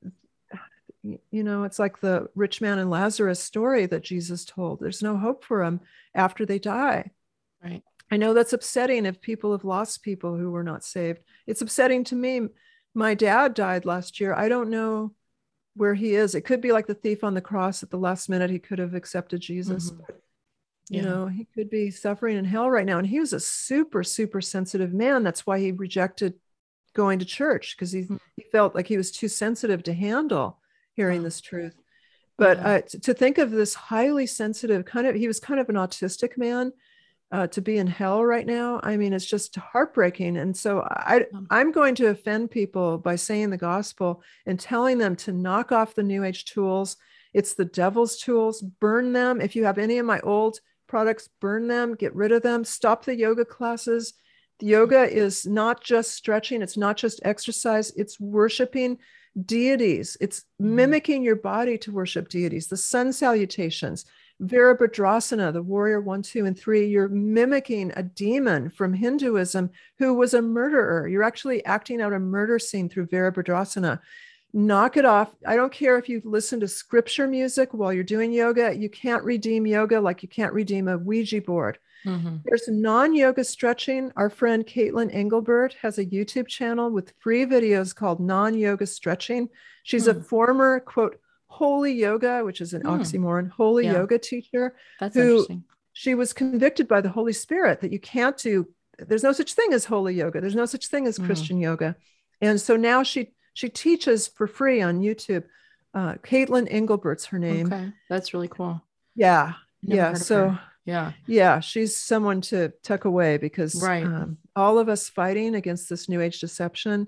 Speaker 2: you know, it's like the rich man and Lazarus story that Jesus told. There's no hope for them after they die.
Speaker 1: Right.
Speaker 2: I know that's upsetting if people have lost people who were not saved. It's upsetting to me. My dad died last year. I don't know where he is. It could be like the thief on the cross. At the last minute, he could have accepted Jesus. Mm-hmm. But, you yeah. know, he could be suffering in hell right now. And he was a super, super sensitive man. That's why he rejected going to church, because he, mm-hmm. he felt like he was too sensitive to handle hearing wow. this truth. But yeah. uh, to, to think of this highly sensitive kind of, he was kind of an autistic man. Uh, to be in hell right now, I mean, it's just heartbreaking. And so I, I'm going to offend people by saying the gospel and telling them to knock off the New Age tools. It's the devil's tools. Burn them. If you have any of my old products, burn them, get rid of them, stop the yoga classes. The yoga is not just stretching. It's not just exercise. It's worshiping deities. It's mimicking your body to worship deities. The sun salutations, Virabhadrasana, the warrior one, two, and three, you're mimicking a demon from Hinduism who was a murderer. You're actually acting out a murder scene through Virabhadrasana. Knock it off. I don't care if you listen to scripture music while you're doing yoga. You can't redeem yoga like you can't redeem a Ouija board. Mm-hmm. There's non-yoga stretching. Our friend Caitlin Engelbert has a YouTube channel with free videos called Non-Yoga Stretching. She's mm. a former, quote, holy yoga, which is an mm. oxymoron, holy yeah. yoga teacher.
Speaker 1: That's
Speaker 2: who
Speaker 1: interesting.
Speaker 2: She was convicted by the Holy Spirit that you can't do, there's no such thing as holy yoga. There's no such thing as mm. Christian yoga. And so now she she teaches for free on YouTube. Uh, Caitlin Engelbert's her name.
Speaker 1: Okay, that's really cool.
Speaker 2: Yeah. Yeah. So
Speaker 1: yeah.
Speaker 2: Yeah. She's someone to tuck away, because
Speaker 1: right.
Speaker 2: um, all of us fighting against this New Age deception,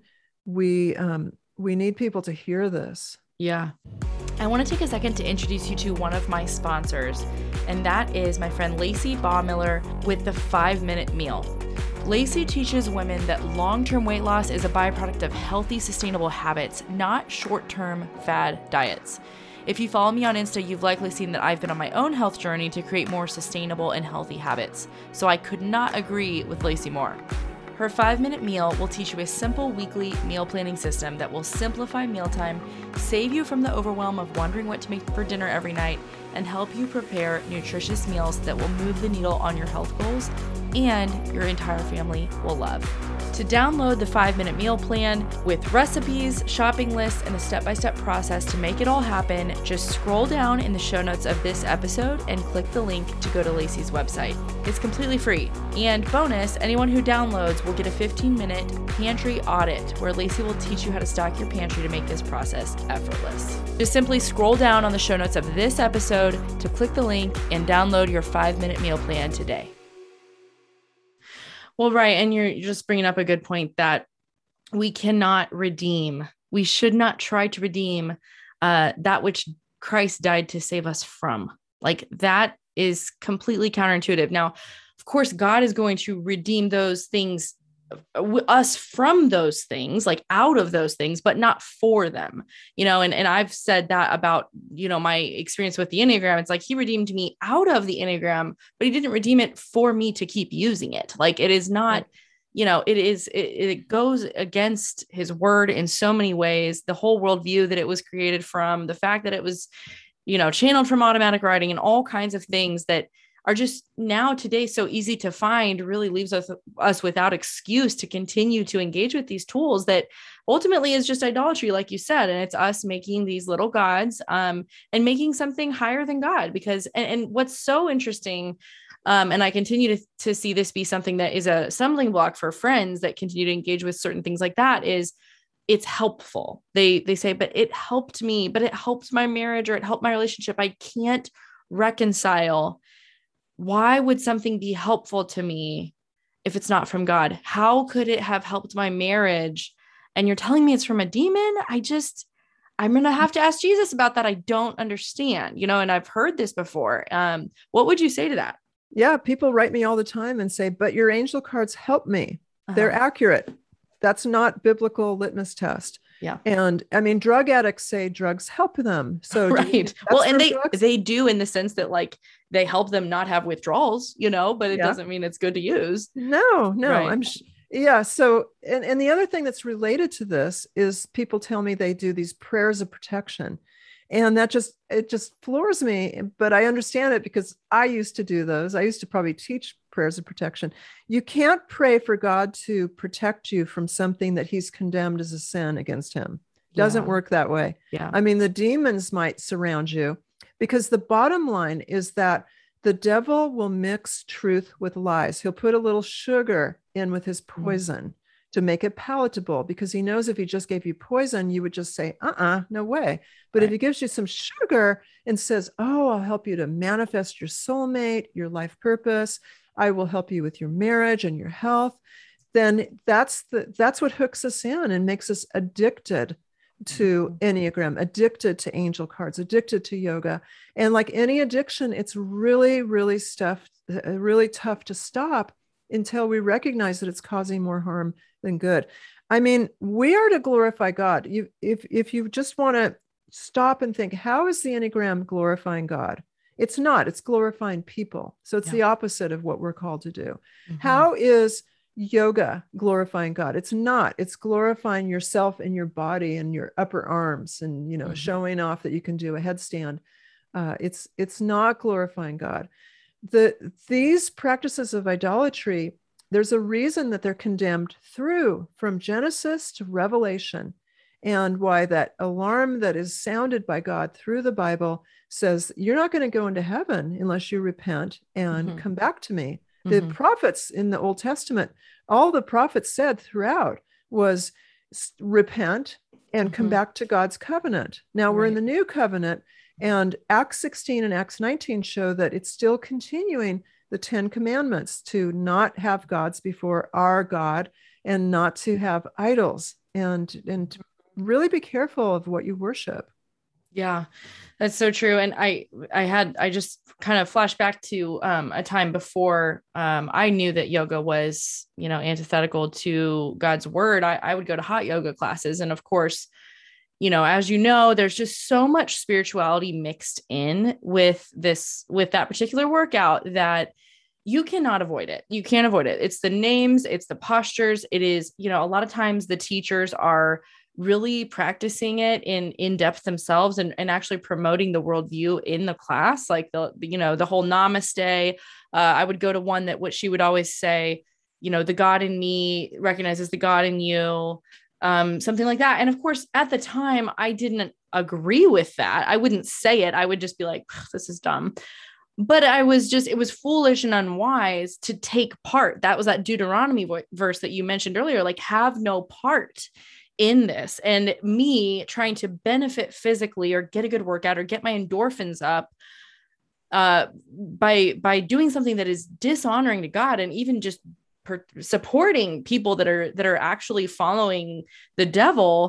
Speaker 2: we um, we need people to hear this.
Speaker 1: Yeah. I want to take a second to introduce you to one of my sponsors, and that is my friend Lacey Baumiller with the Five Minute Meal. Lacey teaches women that long-term weight loss is a byproduct of healthy, sustainable habits, not short-term fad diets. If you follow me on Insta, you've likely seen that I've been on my own health journey to create more sustainable and healthy habits, so I could not agree with Lacey more. Her five-minute meal will teach you a simple weekly meal planning system that will simplify mealtime, save you from the overwhelm of wondering what to make for dinner every night, and help you prepare nutritious meals that will move the needle on your health goals and your entire family will love. To download the five-minute meal plan with recipes, shopping lists, and a step-by-step process to make it all happen, just scroll down in the show notes of this episode and click the link to go to Lacey's website. It's completely free. And bonus, anyone who downloads will get a fifteen-minute pantry audit where Lacey will teach you how to stock your pantry to make this process effortless. Just simply scroll down on the show notes of this episode to click the link and download your five-minute meal plan today. Well, right. And you're just bringing up a good point that we cannot redeem. We should not try to redeem uh, that which Christ died to save us from. Like that is completely counterintuitive. Now, of course, God is going to redeem those things, us from those things, like out of those things, but not for them, you know, and, and I've said that about, you know, my experience with the Enneagram. It's like he redeemed me out of the Enneagram, but he didn't redeem it for me to keep using it. Like it is not, right. you know, it is, it, it goes against his word in so many ways, the whole worldview that it was created from, the fact that it was, you know, channeled from automatic writing and all kinds of things that are just now today so easy to find, really leaves us, us without excuse to continue to engage with these tools that ultimately is just idolatry, like you said. And it's us making these little gods um, and making something higher than God. Because, and, and what's so interesting, um, and I continue to, to see this be something that is a stumbling block for friends that continue to engage with certain things like that, is it's helpful. They, they say, but it helped me, but it helped my marriage, or it helped my relationship. I can't reconcile. Why would something be helpful to me if it's not from God? How could it have helped my marriage? And you're telling me it's from a demon? I just, I'm going to have to ask Jesus about that. I don't understand, you know, and I've heard this before. Um, what would you say to that?
Speaker 2: Yeah. People write me all the time and say, but your angel cards help me. Uh-huh. They're accurate. That's not biblical litmus test.
Speaker 1: Yeah.
Speaker 2: And I mean, drug addicts say drugs help them. So
Speaker 1: right. Well, and they, drugs? they do in the sense that like they help them not have withdrawals, you know, but it yeah. doesn't mean it's good to use.
Speaker 2: No, no,
Speaker 1: right.
Speaker 2: I'm sh- yeah. So, and, and the other thing that's related to this is people tell me they do these prayers of protection, and that just, it just floors me, but I understand it because I used to do those. I used to probably teach prayers of protection. You can't pray for God to protect you from something that he's condemned as a sin against him. Doesn't yeah. work that way.
Speaker 1: Yeah.
Speaker 2: I mean, the demons might surround you, because the bottom line is that the devil will mix truth with lies. He'll put a little sugar in with his poison mm. to make it palatable, because he knows if he just gave you poison, you would just say, uh-uh, no way. But right. if he gives you some sugar and says, oh, I'll help you to manifest your soulmate, your life purpose, I will help you with your marriage and your health, then that's the that's what hooks us in and makes us addicted to Enneagram, addicted to angel cards, addicted to yoga. And like any addiction, it's really, really stuff, really tough to stop until we recognize that it's causing more harm than good. I mean, we are to glorify God. You, if, if you just want to stop and think, how is the Enneagram glorifying God? It's not, it's glorifying people. So it's yeah. the opposite of what we're called to do. Mm-hmm. How is yoga glorifying God? It's not, it's glorifying yourself and your body and your upper arms and, you know, mm-hmm. showing off that you can do a headstand. Uh, it's, it's not glorifying God. The, these practices of idolatry, there's a reason that they're condemned through from Genesis to Revelation, and why that alarm that is sounded by God through the Bible says, you're not going to go into heaven unless you repent and mm-hmm. come back to me. The mm-hmm. prophets in the Old Testament, all the prophets said throughout was repent and mm-hmm. come back to God's covenant. Now we're right. in the new covenant, and Acts sixteen and Acts nineteen show that it's still continuing the Ten Commandments to not have gods before our God and not to have idols, and, and really be careful of what you worship.
Speaker 1: Yeah, that's so true. And I, I had, I just kind of flashed back to um, a time before um, I knew that yoga was, you know, antithetical to God's word. I, I would go to hot yoga classes. And of course, you know, as you know, there's just so much spirituality mixed in with this, with that particular workout, that you cannot avoid it. You can't avoid it. It's the names, it's the postures. It is, you know, a lot of times the teachers are really practicing it in in depth themselves, and, and actually promoting the worldview in the class. Like the, you know, the whole namaste. Uh, I would go to one that what she would always say, you know, the God in me recognizes the God in you, um, something like that. And of course, at the time, I didn't agree with that. I wouldn't say it. I would just be like, this is dumb. But I was just, it was foolish and unwise to take part. That was that Deuteronomy vo- verse that you mentioned earlier, like have no part in this. And me trying to benefit physically or get a good workout or get my endorphins up uh, by, by doing something that is dishonoring to God, and even just per- supporting people that are, that are actually following the devil.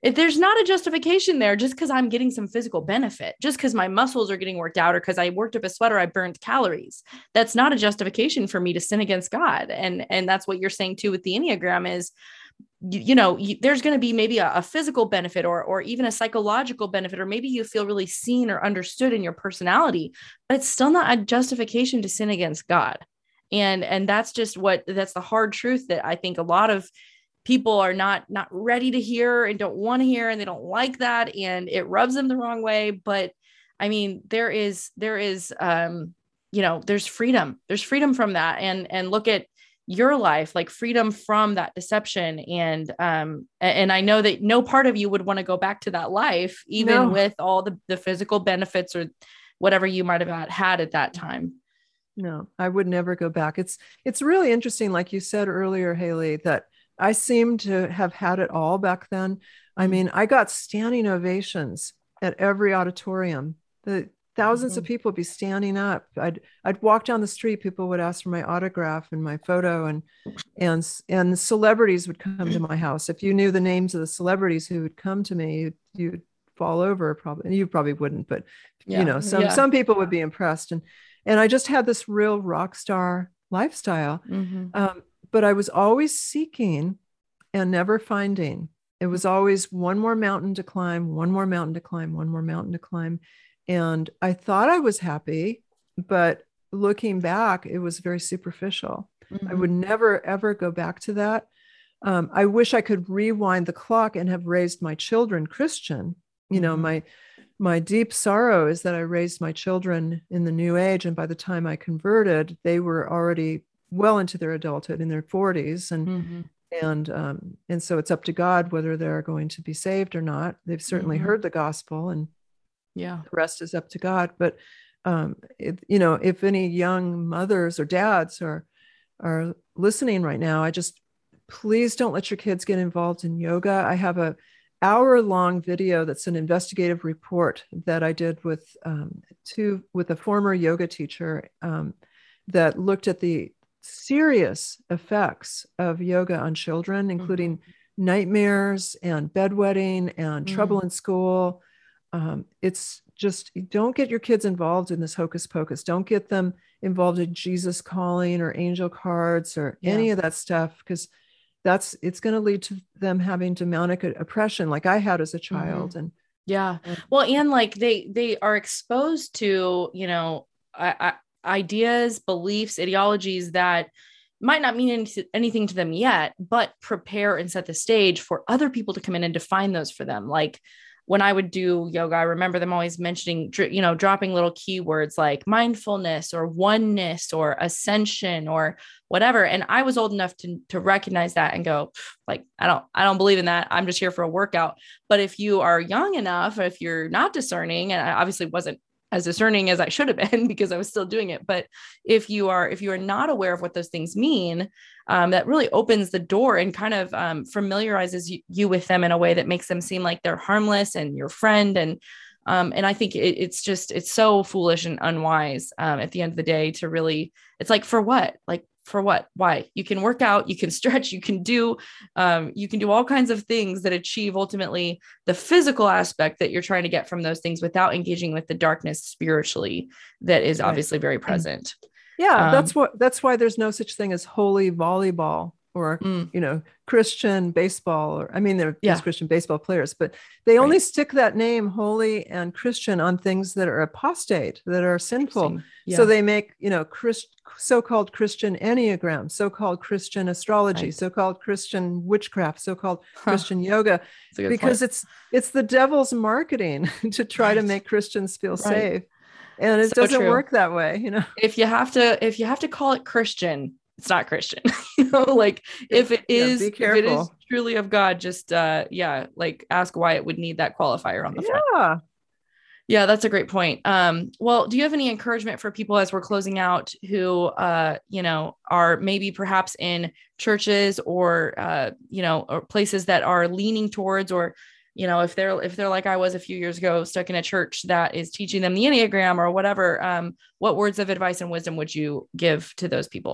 Speaker 1: if there's not a justification there, just because I'm getting some physical benefit, just because my muscles are getting worked out, or because I worked up a sweater, I burned calories, that's not a justification for me to sin against God. And, and that's what you're saying too with the Enneagram is, you, you know, you, there's going to be maybe a, a physical benefit or, or even a psychological benefit, or maybe you feel really seen or understood in your personality, but it's still not a justification to sin against God. And, and that's just what, that's the hard truth that I think a lot of people are not, not ready to hear and don't want to hear, and they don't like that. And it rubs them the wrong way. But I mean, there is, there is, um, you know, there's freedom, there's freedom from that. And, and look at your life, like freedom from that deception. And, um, and I know that no part of you would want to go back to that life, even
Speaker 2: No.
Speaker 1: with all the, the physical benefits or whatever you might have had at that time.
Speaker 2: No, I would never go back. It's, it's really interesting. Like you said earlier, Haley, that I seem to have had it all back then. I mean, I got standing ovations at every auditorium. The thousands mm-hmm. of people would be standing up. I'd I'd walk down the street. People would ask for my autograph and my photo, and and and celebrities would come to my house. If you knew the names of the celebrities who would come to me, you'd, you'd fall over. Probably you probably wouldn't, but yeah. you know, some yeah. some people would be impressed. And and I just had this real rock star lifestyle. Mm-hmm. Um, but I was always seeking and never finding. It was always one more mountain to climb, one more mountain to climb, one more mountain to climb. And I thought I was happy, but looking back, it was very superficial. Mm-hmm. I would never, ever go back to that. Um, I wish I could rewind the clock and have raised my children Christian. You mm-hmm. know, my my deep sorrow is that I raised my children in the New Age. And by the time I converted, they were already well into their adulthood, in their forties. And mm-hmm. and um, and so it's up to God whether they're going to be saved or not. They've certainly mm-hmm. heard the gospel, and yeah, the rest is up to God. But um, it, you know, if any young mothers or dads are are listening right now, I just please don't let your kids get involved in yoga. I have a hour long video that's an investigative report that I did with um, two with a former yoga teacher um, that looked at the serious effects of yoga on children, including mm-hmm. nightmares and bedwetting and mm-hmm. trouble in school. Um, it's just, don't get your kids involved in this hocus pocus. Don't get them involved in Jesus calling or angel cards or yeah. any of that stuff, because that's, it's going to lead to them having demonic oppression like I had as a child. Mm-hmm. And
Speaker 1: yeah, well, and like they, they are exposed to, you know, I, I ideas, beliefs, ideologies that might not mean any, anything to them yet, but prepare and set the stage for other people to come in and define those for them. Like when I would do yoga, I remember them always mentioning, you know, dropping little keywords like mindfulness or oneness or ascension or whatever. And I was old enough to, to recognize that and go, like, I don't, I don't believe in that. I'm just here for a workout. But if you are young enough, if you're not discerning, and I obviously wasn't as discerning as I should have been because I was still doing it. But if you are, if you are not aware of what those things mean, um, that really opens the door and kind of um, familiarizes you, you with them in a way that makes them seem like they're harmless and your friend. And, um, and I think it, it's just, it's so foolish and unwise um, at the end of the day to really, it's like, for what? Like, for what? Why? You can work out, you can stretch, you can do, um, you can do all kinds of things that achieve ultimately the physical aspect that you're trying to get from those things without engaging with the darkness spiritually that is right. obviously very present.
Speaker 2: Yeah, um, that's what, that's why there's no such thing as holy volleyball or, mm. you know, Christian baseball, or, I mean, there, yeah. there's Christian baseball players, but they only right. stick that name holy and Christian on things that are apostate, that are sinful. Yeah. So they make, you know, Christ, so-called Christian Enneagram, so-called Christian astrology, right. so-called Christian witchcraft, so-called huh. Christian yoga, because point. it's, it's the devil's marketing to try right. to make Christians feel right. safe. And it so doesn't true. work that way, you know. If you have to,
Speaker 1: if you have to call it Christian, it's not Christian. you know, like if it is, yeah, if it is truly of God, just uh, yeah, like ask why it would need that qualifier on the front.
Speaker 2: Yeah,
Speaker 1: yeah, that's a great point. Um, well, do you have any encouragement for people as we're closing out who, uh, you know, are maybe perhaps in churches or uh, you know, or places that are leaning towards, or you know, if they're, if they're like I was a few years ago, stuck in a church that is teaching them the Enneagram or whatever, um, what words of advice and wisdom would you give to those people?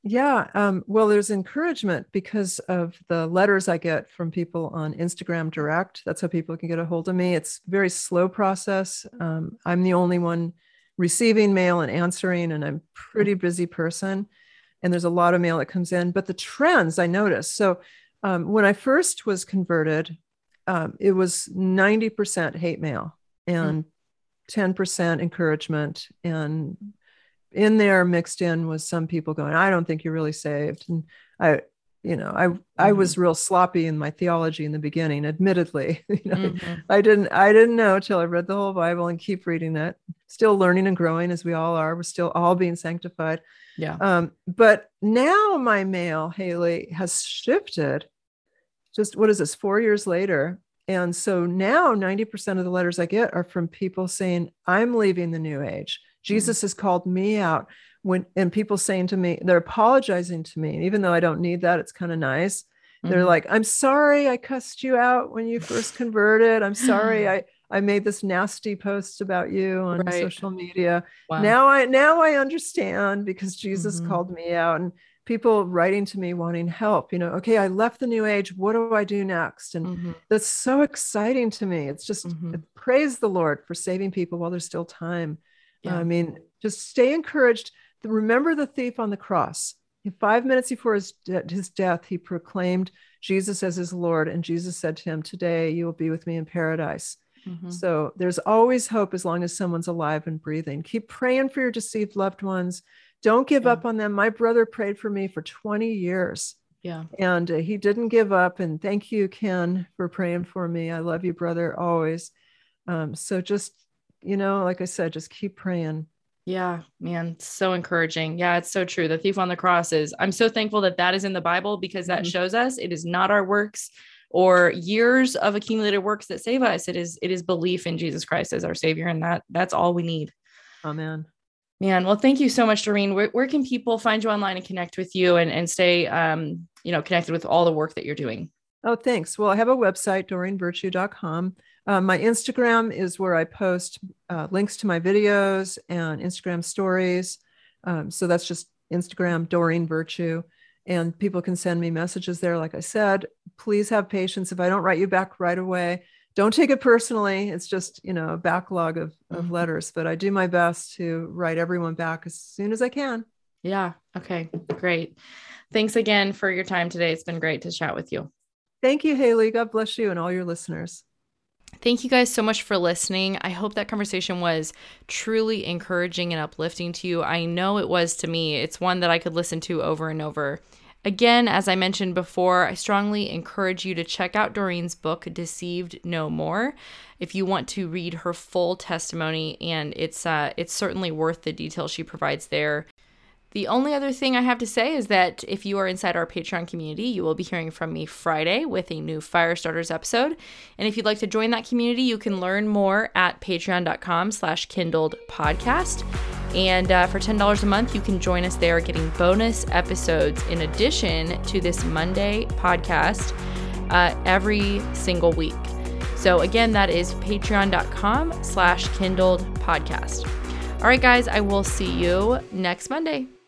Speaker 2: Yeah. Um, well, there's encouragement because of the letters I get from people on Instagram Direct. That's how people can get a hold of me. It's a very slow process. Um, I'm the only one receiving mail and answering, and I'm a pretty busy person. And there's a lot of mail that comes in. But the trends I noticed. So um, when I first was converted, um, it was ninety percent hate mail and ten percent encouragement, and in there mixed in was some people going, I don't think you're really saved. And I, you know, I, I was real sloppy in my theology in the beginning, admittedly. you know, mm-hmm. I didn't, I didn't know till I read the whole Bible and keep reading it. Still learning and growing as we all are. We're still all being sanctified.
Speaker 1: Yeah.
Speaker 2: Um, but now my mail, Haley, has shifted. Just what is this, four years later? And so now ninety percent of the letters I get are from people saying, I'm leaving the New Age. Jesus mm-hmm. has called me out. When and people saying to me, they're apologizing to me. And even though I don't need that, it's kind of nice. Mm-hmm. They're like, I'm sorry I cussed you out when you first converted. I'm sorry I, I made this nasty post about you on right. social media. Wow. Now I now I understand because Jesus mm-hmm. called me out. And people writing to me wanting help, you know, okay, I left the New Age. What do I do next? And mm-hmm. that's so exciting to me. It's just mm-hmm. praise the Lord for saving people while there's still time. Yeah. I mean, just stay encouraged. Remember the thief on the cross. Five minutes before his, de- his death, he proclaimed Jesus as his Lord. And Jesus said to him, today you will be with me in paradise. Mm-hmm. So there's always hope as long as someone's alive and breathing. Keep praying for your deceived loved ones. Don't give yeah. up on them. My brother prayed for me for twenty years.
Speaker 1: Yeah.
Speaker 2: And uh, he didn't give up. And thank you, Ken, for praying for me. I love you, brother, always. Um, so just, you know, like I said, just keep praying.
Speaker 1: Yeah, man, so encouraging. Yeah, it's so true. The thief on the cross is, I'm so thankful that that is in the Bible because that mm-hmm. shows us it is not our works or years of accumulated works that save us. It is, it is belief in Jesus Christ as our Savior. And that that's all we need.
Speaker 2: Amen.
Speaker 1: Man, well, thank you so much, Doreen. Where, where can people find you online and connect with you and, and stay, um, you know, connected with all the work that you're doing?
Speaker 2: Oh, thanks. Well, I have a website, doreen virtue dot com. Um, my Instagram is where I post uh, links to my videos and Instagram stories. Um, so that's just Instagram, Doreen Virtue. And people can send me messages there. Like I said, please have patience. If I don't write you back right away, don't take it personally. It's just, you know, a backlog of, of mm-hmm. letters, but I do my best to write everyone back as soon as I can.
Speaker 1: Yeah. Okay, great. Thanks again for your time today. It's been great to chat with you.
Speaker 2: Thank you, Haley. God bless you and all your listeners.
Speaker 1: Thank you guys so much for listening. I hope that conversation was truly encouraging and uplifting to you. I know it was to me. It's one that I could listen to over and over. Again, as I mentioned before, I strongly encourage you to check out Doreen's book, Deceived No More, if you want to read her full testimony, and it's uh, it's certainly worth the details she provides there. The only other thing I have to say is that if you are inside our Patreon community, you will be hearing from me Friday with a new Firestarters episode. And if you'd like to join that community, you can learn more at patreon.com slash kindled podcast. And uh, for ten dollars a month, you can join us there getting bonus episodes in addition to this Monday podcast uh, every single week. So again, that is patreon.com slash kindled podcast. All right, guys, I will see you next Monday.